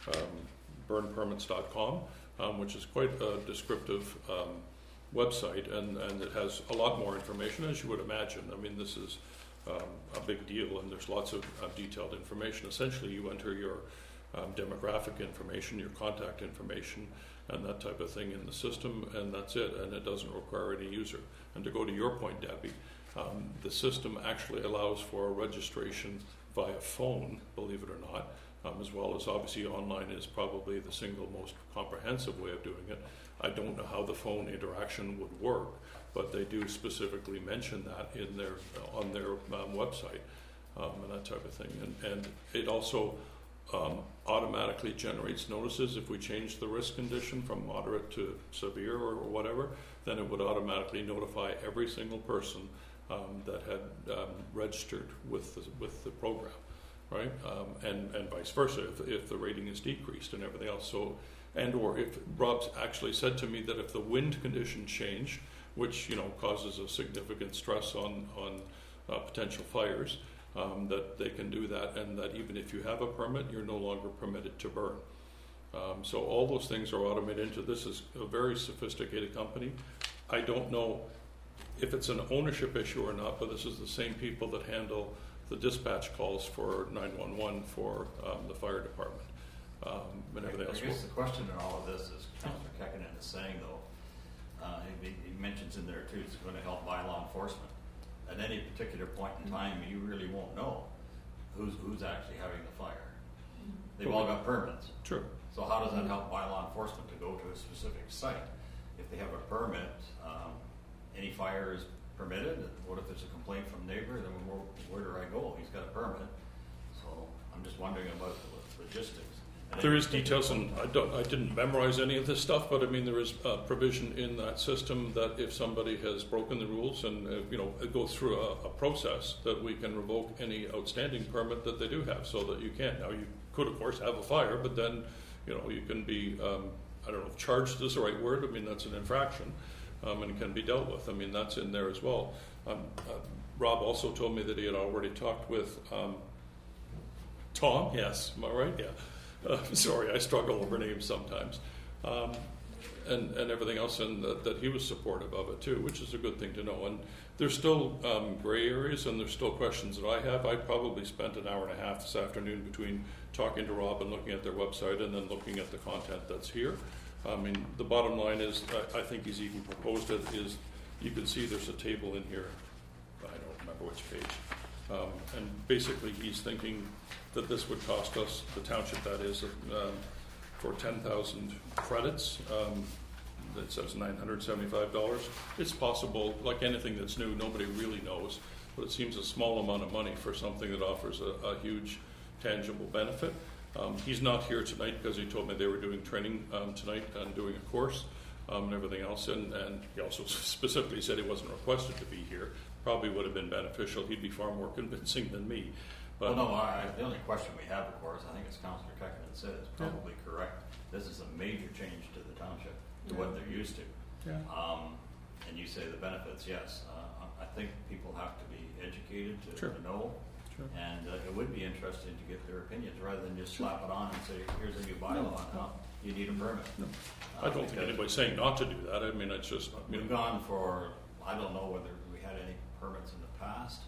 burnpermits.com, which is quite a descriptive website, and it has a lot more information, as you would imagine. I mean, this is a big deal, and there's lots of detailed information. Essentially, you enter your demographic information, your contact information, and that type of thing in the system, and that's it, and it doesn't require any user. And to go to your point, Debbie, the system actually allows for registration via phone, believe it or not, as well as obviously online is probably the single most comprehensive way of doing it. I don't know how the phone interaction would work, but they do specifically mention that in their on their website and that type of thing. And it also automatically generates notices. If we change the risk condition from moderate to severe or whatever, then it would automatically notify every single person that had registered with the program, right? And vice versa if the rating is decreased and everything else. So, and or if Rob's actually said to me that if the wind conditions change, which causes a significant stress on potential fires, that they can do that, and that even if you have a permit, you're no longer permitted to burn. So all those things are automated into this. Is a very sophisticated company. I don't know if it's an ownership issue or not, but this is the same people that handle the dispatch calls for 911 for the fire department and everything else. I guess the question in all of this is, Councillor Kekkonen is saying, though, he mentions in there too, it's going to help bylaw enforcement. At any particular point in time, you really won't know who's actually having the fire. They've all got permits. True. So how does that help bylaw enforcement to go to a specific site? If they have a permit, any fire is permitted. What if there's a complaint from a neighbor? Then where do I go? He's got a permit. So I'm just wondering about the logistics. There is details, and I didn't memorize any of this stuff, but I mean there is provision in that system that if somebody has broken the rules and it goes through a process that we can revoke any outstanding permit that they do have, so that you can. Now you could of course have a fire, but then you can be I don't know if charged is the right word. I mean that's an infraction, and can be dealt with. I mean that's in there as well. Rob also told me that he had already talked with Tom. Yes, am I right? Yeah. Sorry, I struggle over names sometimes, and everything else, and that he was supportive of it too, which is a good thing to know. And there's still gray areas, and there's still questions that I have. I probably spent an hour and a half this afternoon between talking to Rob and looking at their website, and then looking at the content that's here. I mean, the bottom line is, I think he's even proposed it, is you can see there's a table in here. I don't remember which page. And basically he's thinking that this would cost us, the township that is, for 10,000 credits, that says $975. It's possible, like anything that's new, nobody really knows, but it seems a small amount of money for something that offers a huge tangible benefit. He's not here tonight because he told me they were doing training tonight and doing a course and everything else, and he also specifically said he wasn't requested to be here. Probably would have been beneficial. He'd be far more convincing than me. But well, no, the only question we have, of course, I think as Councillor Kekkonen said, is probably correct. This is a major change to the township, to what they're used to. Yeah. And you say the benefits, yes. I think people have to be educated to know. Sure. And it would be interesting to get their opinions rather than just slap it on and say, here's a new bylaw now, you need a permit. No. I don't think anybody's saying not to do that. I mean, it's just... We've gone for, I don't know whether we had any permits in the past.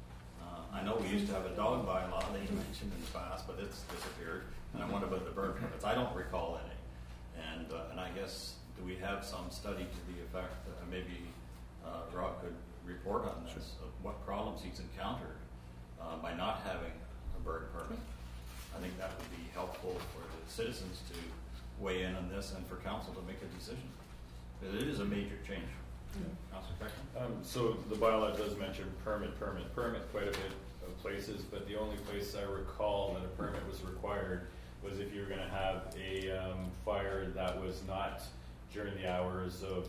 I know we used to have a dog bylaw that you mentioned in the past, but it's disappeared. And I wonder about the burn permits. I don't recall any. And I guess, do we have some study to the effect that maybe Rob could report on this, of what problems he's encountered by not having a burn permit? I think that would be helpful for the citizens to weigh in on this and for council to make a decision. Because it is a major change. Councillor Kekkonen? So the bylaw does mention permit quite a bit of places, but the only place I recall that a permit was required was if you were going to have a fire that was not during the hours of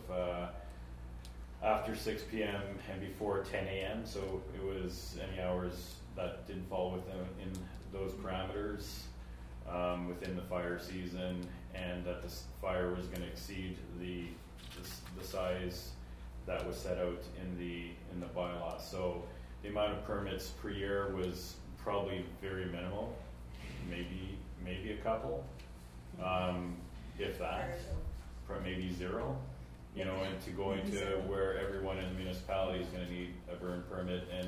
after 6 p.m. and before 10 a.m. So it was any hours that didn't fall within in those parameters within the fire season, and that this fire was going to exceed the size that was set out in the bylaw. So the amount of permits per year was probably very minimal, maybe a couple, if that, maybe zero. You know, and to go into where everyone in the municipality is going to need a burn permit, and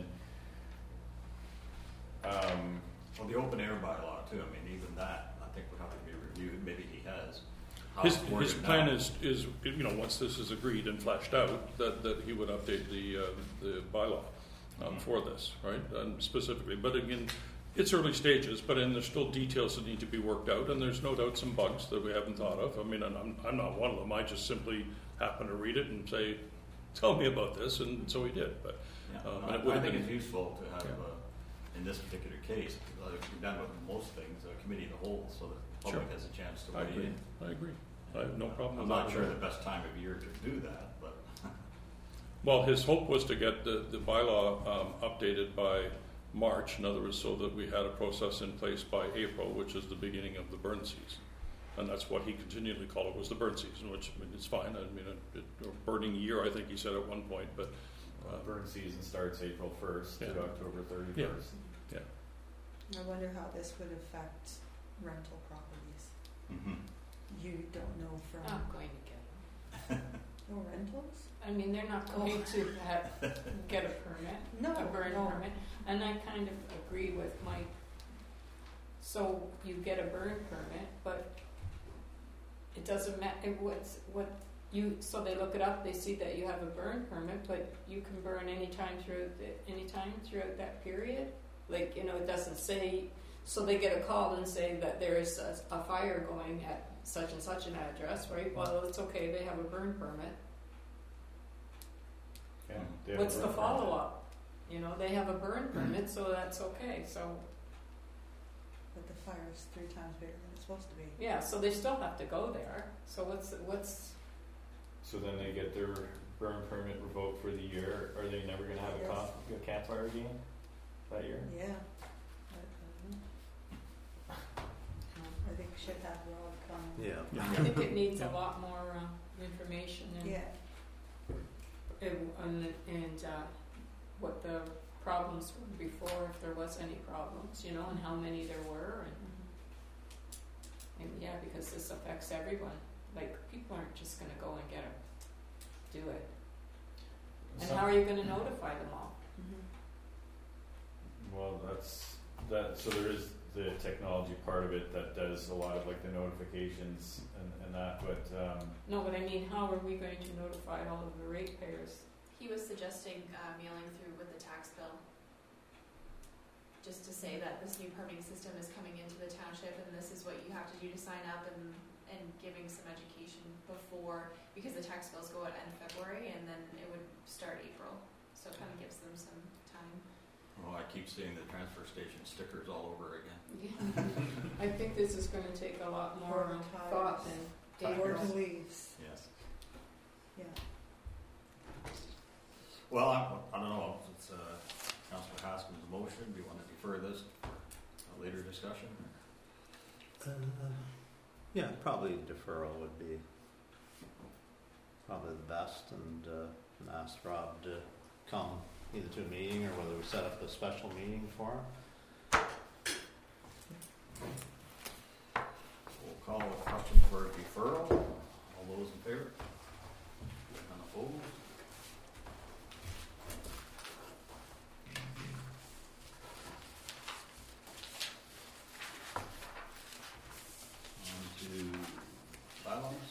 well, the open air bylaw too. I mean, even that I think would have to be reviewed. Maybe he has. His plan is you know, once this is agreed and fleshed out, that he would update the bylaw for this, right? And specifically, but again, it's early stages. But there's still details that need to be worked out, and there's no doubt some bugs that we haven't thought of. I mean, and I'm not one of them. I just simply happen to read it and say, "Tell me about this," and so he did. But I think it's useful to have in this particular case, like we've done with most things, a committee of the whole, so that the public has a chance to weigh in. I agree. I have no problem I'm with not that. sure the best time of year to do that, but Well, his hope was to get the bylaw updated by March, in other words, so that we had a process in place by April, which is the beginning of the burn season. And that's what he continually called it, was the burn season, which I mean, it's fine. I mean, or burning year, I think he said at one point, but burn season starts April 1st to October 31st. Yeah. I wonder how this would affect rental properties. mm-hmm. You don't know from Not going to get them. no rentals. I mean, they're not going to get a permit, No, a burn no. permit, and I kind of agree with Mike. So you get a burn permit, but it doesn't matter so they look it up, they see that you have a burn permit, but you can burn anytime throughout that period. Like, you know, it doesn't say, so they get a call and say that there is a fire going at such and such an address, right? Well, it's okay, they have a burn permit. Yeah, What's the follow-up? You know, they have a burn permit, so that's okay. So, But the fire is 3 times bigger than it's supposed to be. yeah, so they still have to go there. So what's So then they get their burn permit revoked for the year. Are they never going to have Yes. a campfire again that year? Yeah. I think we should have Rob come. Yeah. I think it needs a lot more information and Yeah. what the problems were before, if there was any problems, you know, and how many there were, and yeah, because this affects everyone. Like, people aren't just going to go and do it. And how are you going to notify them all? Well, so there is the technology part of it that does a lot of like the notifications and that, but No, but I mean, how are we going to notify all of the ratepayers? He was suggesting mailing through with the tax bill, just to say that this new permitting system is coming into the township and this is what you have to do to sign up, and giving some education before, because the tax bills go out end of February and then it would start April, so it kind of gives them some time. Well, I keep seeing the transfer station stickers all over again. I think this is going to take a lot more thought than Or April. beliefs. Yes. Yeah. Well, I don't know. It's Councillor Haskins' motion. Do you want to defer this for a later discussion? Yeah, probably deferral would be probably the best, and ask Rob to come either to a meeting or whether we set up a special meeting for him. We'll call a question for deferral. All those in favor? None opposed? On to bylaws.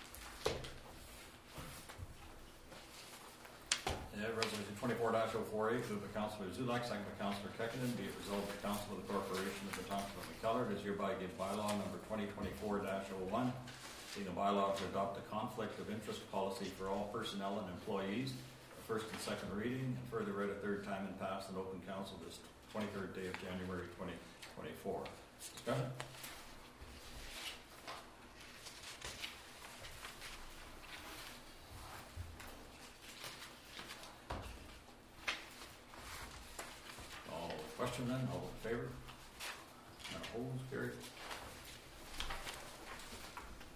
Resolution 24-04A, moved by Councillor Zulak, second by Councillor Kekkonen. Be it resolved the Council of the Corporation of the Township of McKellar does hereby give bylaw number 2024-01, being a bylaw to adopt a conflict of interest policy for all personnel and employees, a first and second reading, and further read a third time and passed in open council this 23rd day of January 2024. Discussion? Question then, all in favor? None opposed, carried.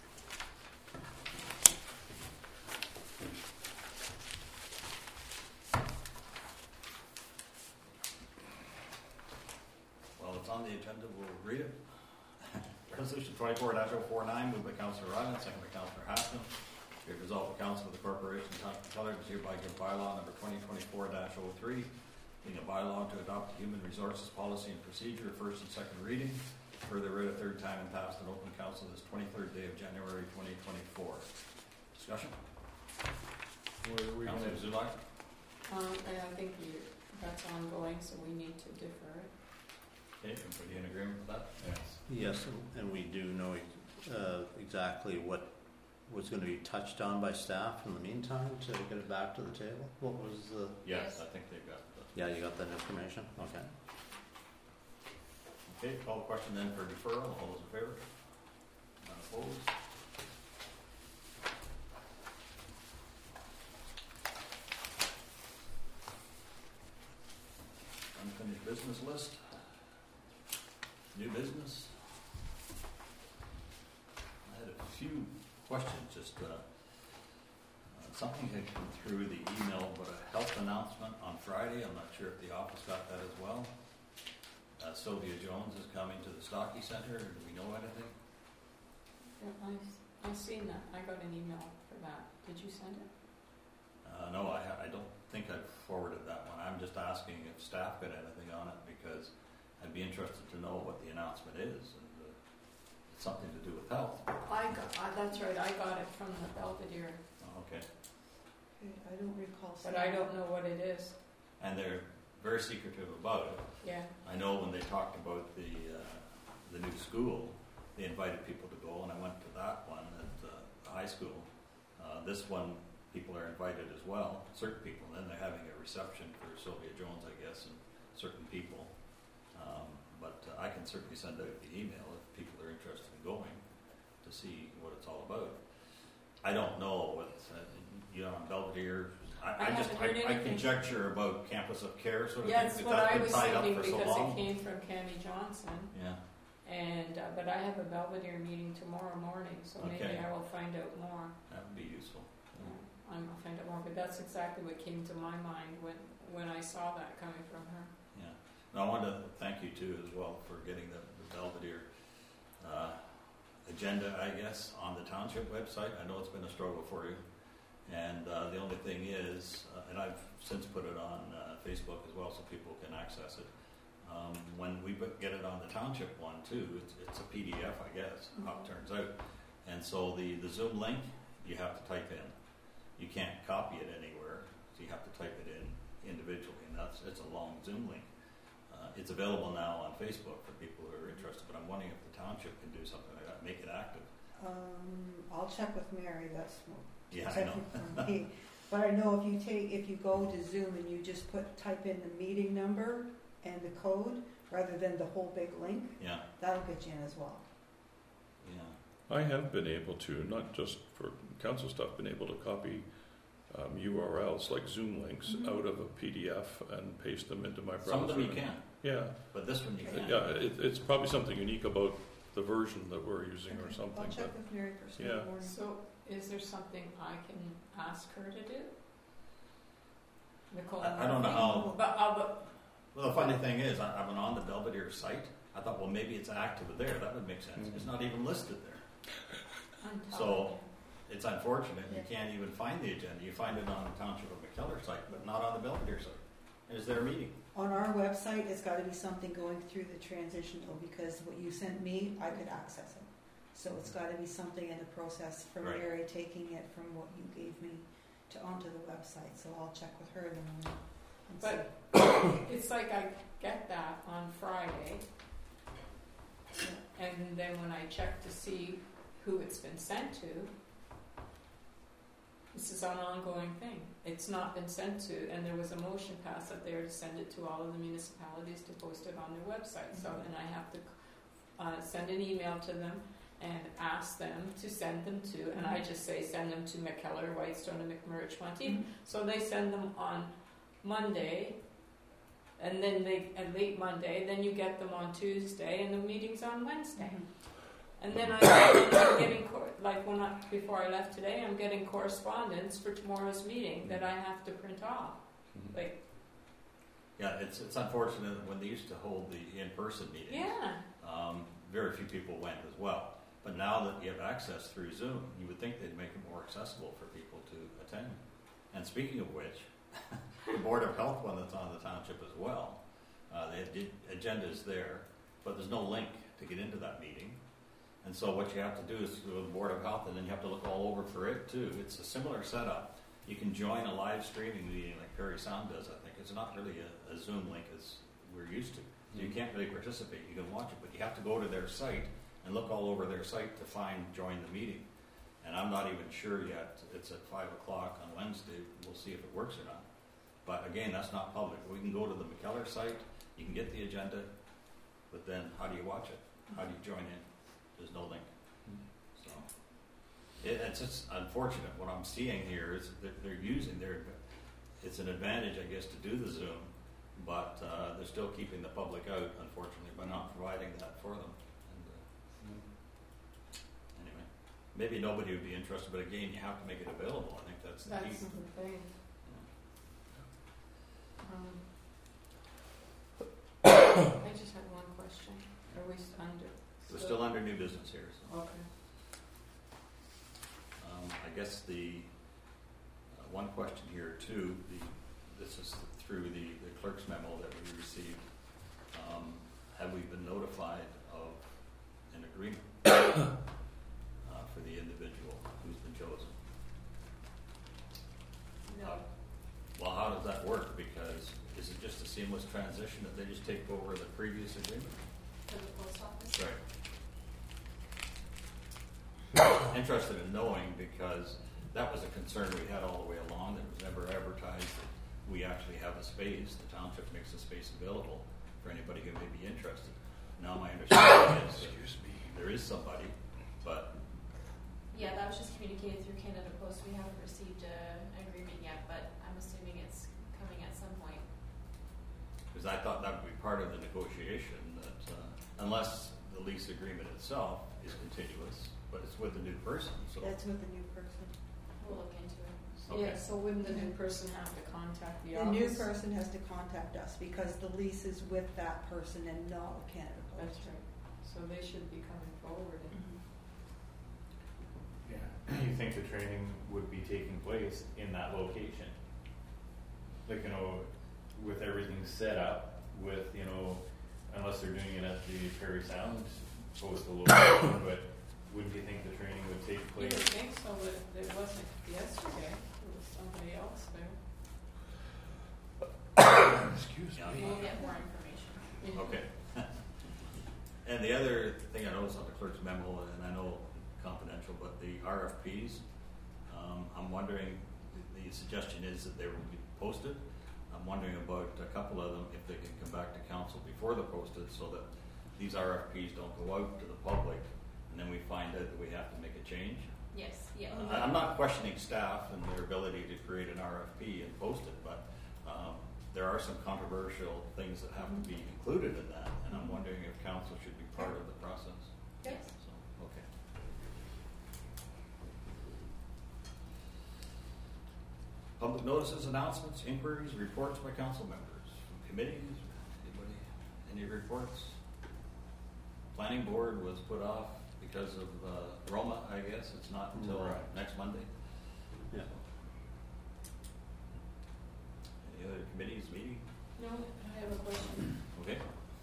read it. Resolution 24-049, moved by Councillor Ryland, second by Councillor Haskell. Be it resolved the Council of the Corporation of McKellar does hereby give bylaw number 2024-03, being a bylaw to adopt the human resources policy and procedure, first and second reading. Further read a third time and passed in open council this 23rd day of January 2024. Discussion? Councillor Zulak? I think that's ongoing, so we need to defer it. Okay, everybody in agreement with that? Yes. Yes, and we do know exactly what was going to be touched on by staff in the meantime to get it back to the table. What was the? Yes, I think they've got that. Yeah, you got that information? Okay. Okay, call the question then for deferral. All those in favor? None opposed? Unfinished business list. New business. I had a few questions. Just something had come through the email, but a health announcement on Friday. I'm not sure if the office got that as well. Sylvia Jones is coming to the Stockey Centre. Do we know anything? Yeah, I've seen that. I got an email for that. Did you send it? No, I don't think I forwarded that one. I'm just asking if staff got anything on it because I'd be interested to know what the announcement is. And, it's something to do with health. That's right. I got it from the Belvedere. Oh, okay. Okay, I don't recall. But I don't know what it is. And they're very secretive about it. Yeah. I know when they talked about the new school, they invited people to go, and I went to that one at the high school. This one, people are invited as well, certain people. And then they're having a reception for Sylvia Jones, I guess, and certain people. But I can certainly send out the email if people are interested in going to see what it's all about. I don't know what on Belvedere. I conjecture about campus of care sort of yeah, thing. that's what I was thinking because it came from Cammie Johnson. Yeah. And but I have a Belvedere meeting tomorrow morning, so maybe I will find out more. That would be useful. Yeah. I'm gonna find out more, but that's exactly what came to my mind when I saw that coming from her. Yeah. And I wanted to thank you too as well for getting the Belvedere agenda, I guess, on the township website. I know it's been a struggle for you. And the only thing is, and I've since put it on Facebook as well so people can access it. When we get it on the township one too, it's a PDF, I guess, how it turns out. And so the Zoom link, you have to type in. You can't copy it anywhere, so you have to type it in individually, and it's a long Zoom link. It's available now on Facebook for people who are interested, but I'm wondering if the township can do something like that, make it active. I'll check with Mary. That's more. Yeah, I know. But I know if you go to Zoom and you just type in the meeting number and the code rather than the whole big link, yeah, that'll get you in as well. Yeah. I have been able to, not just for council stuff, been able to copy URLs like Zoom links out of a PDF and paste them into my browser. Some of them you can. Yeah. But this one you can't. Yeah, it's probably something unique about the version that we're using or something. I'll check with Mary first thing in the morning. So, is there something I can ask her to do? Nicole? I don't know how. But Well, the funny thing is, I went on the Belvedere site. I thought, well, maybe it's active there. That would make sense. Mm-hmm. It's not even listed there. So it's unfortunate. You can't even find the agenda. You find it on the Township of McKellar site, but not on the Belvedere site. Is there a meeting? On our website, it's got to be something going through the transition though, because what you sent me, I could access it. So it's got to be something in the process from Right. Mary taking it from what you gave me onto the website. So I'll check with her in the morning. But it's like I get that on Friday, and then when I check to see who it's been sent to, this is an ongoing thing. It's not been sent to, and there was a motion passed up there to send it to all of the municipalities to post it on their website. So, and I have to send an email to them and ask them to send them to, and I just say send them to McKellar, Whitestone, and McMurray, Monteith. So they send them on Monday, and then late Monday, then you get them on Tuesday, and the meeting's on Wednesday. And then I'm getting before I left today, I'm getting correspondence for tomorrow's meeting that I have to print off. Yeah, it's unfortunate when they used to hold the in-person meetings. Yeah. very few people went as well. But now that you have access through Zoom, you would think they'd make it more accessible for people to attend. And speaking of which, the Board of Health one that's on the township as well, they have agendas there, but there's no link to get into that meeting. And so what you have to do is go to the Board of Health, and then you have to look all over for it too. It's a similar setup. You can join a live streaming meeting like Perry Sound does, I think. It's not really a Zoom link as we're used to. So you can't really participate. You can watch it, but you have to go to their site and look all over their site to find join the meeting. And I'm not even sure yet. It's at 5 o'clock on Wednesday. We'll see if it works or not. But again, that's not public. We can go to the McKellar site. You can get the agenda, but then how do you watch it? How do you join in? There's no link. So it's just unfortunate. What I'm seeing here is that they're using it's an advantage, I guess, to do the Zoom, but they're still keeping the public out, unfortunately, by not providing that for them. And, anyway, maybe nobody would be interested, but again, you have to make it available. I think that's the key. That's the thing. I just had one question. Are we under? We're still under new business here. So. Okay. I guess the one question here too. This is through the clerk's memo that we received. Have we been notified of an agreement for the individual who's been chosen? No. Well, how does that work? Because is it just a seamless transition that they just take over the previous agreement? For the post office? Right. Interested in knowing, because that was a concern we had all the way along. That was never advertised that we actually have a space. The township makes a space available for anybody who may be interested. Now my understanding is that there is somebody, but Yeah, that was just communicated through Canada Post. We haven't received an agreement yet, but I'm assuming it's coming at some point. because I thought that would be part of the negotiation, that unless the lease agreement itself is continuous, but it's with the new person. So That's with the new person. We'll look into it. Okay. Yeah, so wouldn't the new person have to contact the The office? new person has to contact us because the lease is with that person and not with Canada Post. That's right. So they should be coming forward. Mhm. Yeah, you think the training would be taking place in that location? Like, with everything set up, with, unless they're doing it at the Perry Sound postal location, but wouldn't you think the training would take You place? would think so, but it wasn't yesterday. It was somebody else there. Yeah. We'll get more information. Yeah. Okay. And the other thing I noticed on the clerk's memo, and I know confidential, but the RFPs, I'm wondering, the suggestion is that they will be posted. I'm wondering about a couple of them, if they can come back to council before they're posted, so that these RFPs don't go out to the public, and then we find out that we have to make a change. Yes, yeah. I'm not questioning staff and their ability to create an RFP and post it, but there are some controversial things that have to be included in that, and I'm wondering if council should be part of the process. Yes. So, okay. Public notices, announcements, inquiries, reports by council members, from committees, anybody, any reports? Planning board was put off because of Roma, I guess. It's not until Right. next Monday. Yeah. Any other committees meeting? No, I have a question. Okay.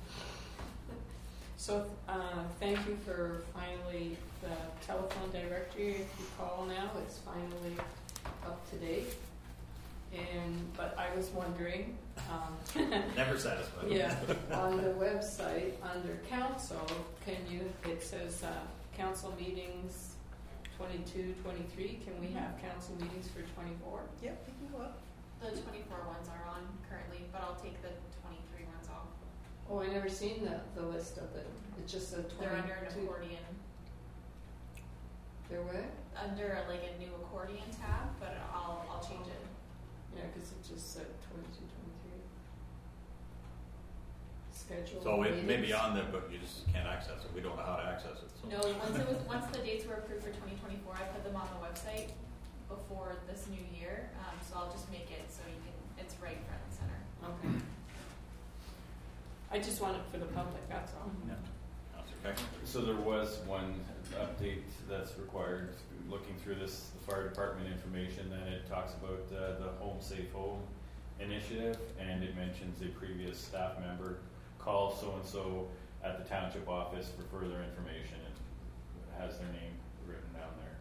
So, thank you for finally, the telephone directory, if you call now, it's finally up to date. But I was wondering, Never satisfied. yeah, on the website, under council, it says, council meetings 22, 23, can we have council meetings for 24? Yep, you can go up. The 24 ones are on currently, but I'll take the 23 ones off. Oh, I never seen the list of it, it's just a 22. They're under an accordion. They're what? Under like a new accordion tab, but I'll change it. Yeah, because it just said 22, 23. Schedule. So it may be meetings. on there, but you just can't access it. We don't know how to access it. So. No, once the dates were approved for 2024, I put them on the website before this new year. So I'll just make it so it's right front and center. Okay. I just want it for the public, that's all. Yeah. Keckner? So there was one update that's required, looking through this, the fire department information, and it talks about the Home Safe Home initiative, and it mentions a previous staff member called so-and-so at the township office for further information, and has their name written down there.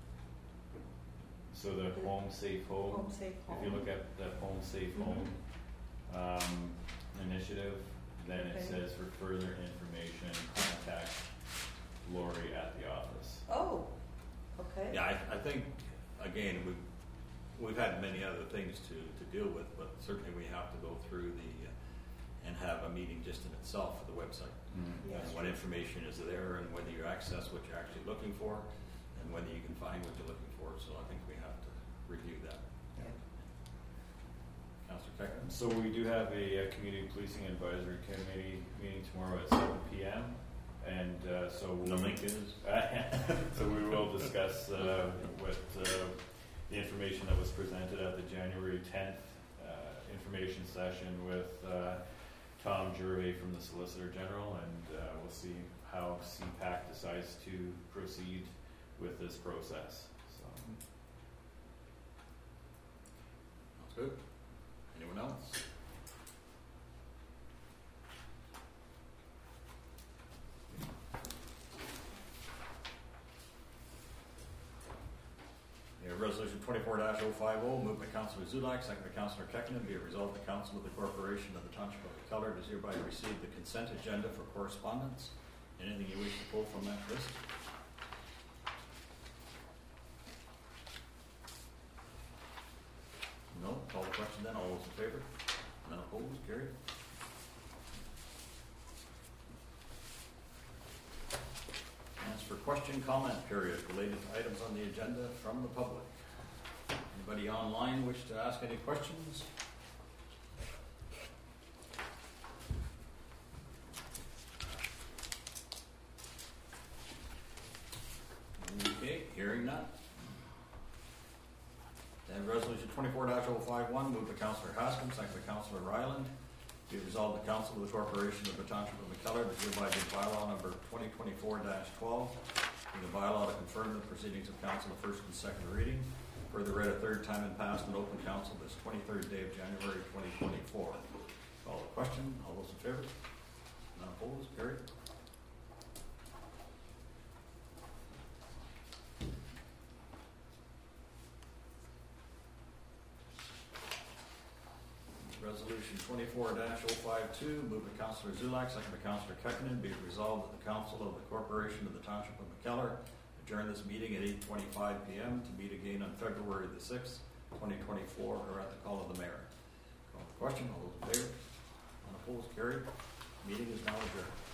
So the Home Safe Home, Home Safe Home. if you look at the Home Safe Home initiative, then it Okay. says for further information, contact Lori at the office. Oh, okay. Yeah, I think, again, we've had many other things to deal with, but certainly we have to go through and have a meeting just in itself for the website. Yes. And what information is there, and whether you access what you're actually looking for, and whether you can find what you're looking for. So I think we have to review that. Yeah. Councillor Keckner? So we do have a community policing advisory committee meeting tomorrow at 7 p.m. And so The link is? so we will discuss what the information that was presented at the January 10th information session with Tom Gervais from the Solicitor General, and we'll see how CPAC decides to proceed with this process. So. Sounds good. Anyone else? Resolution 24-050, moved by Councillor Zulak, second by Councillor Keckner, be it resolved the Council of the Corporation of the Township of McKellar does hereby receive the consent agenda for correspondence. Anything you wish to pull from that list? No? Call the question then. All those in favor? None opposed? Carried. As for question comment period related to items on the agenda from the public. Anybody online wish to ask any questions? Okay, hearing none. Then resolution 24-051, moved by Councillor Haskins, second by Councillor Ryland. Be it resolved the Council of the Corporation of the Township of McKellar does hereby give bylaw number 2024-12, being a bylaw to confirm the proceedings of council the first and second reading. Further read a third time and passed in open council this 23rd day of January 2024. Call the question. All those in favor? None opposed? Carried. Resolution 24-052, moved by Councillor Zulak, second by Councillor Keckner, be it resolved that the Council of the Corporation of the Township of McKellar adjourn this meeting at 8:25 p.m. to meet again on February the 6th, 2024, or at the call of the mayor. Call the question. All those in favor? None opposed? Carried. Meeting is now adjourned.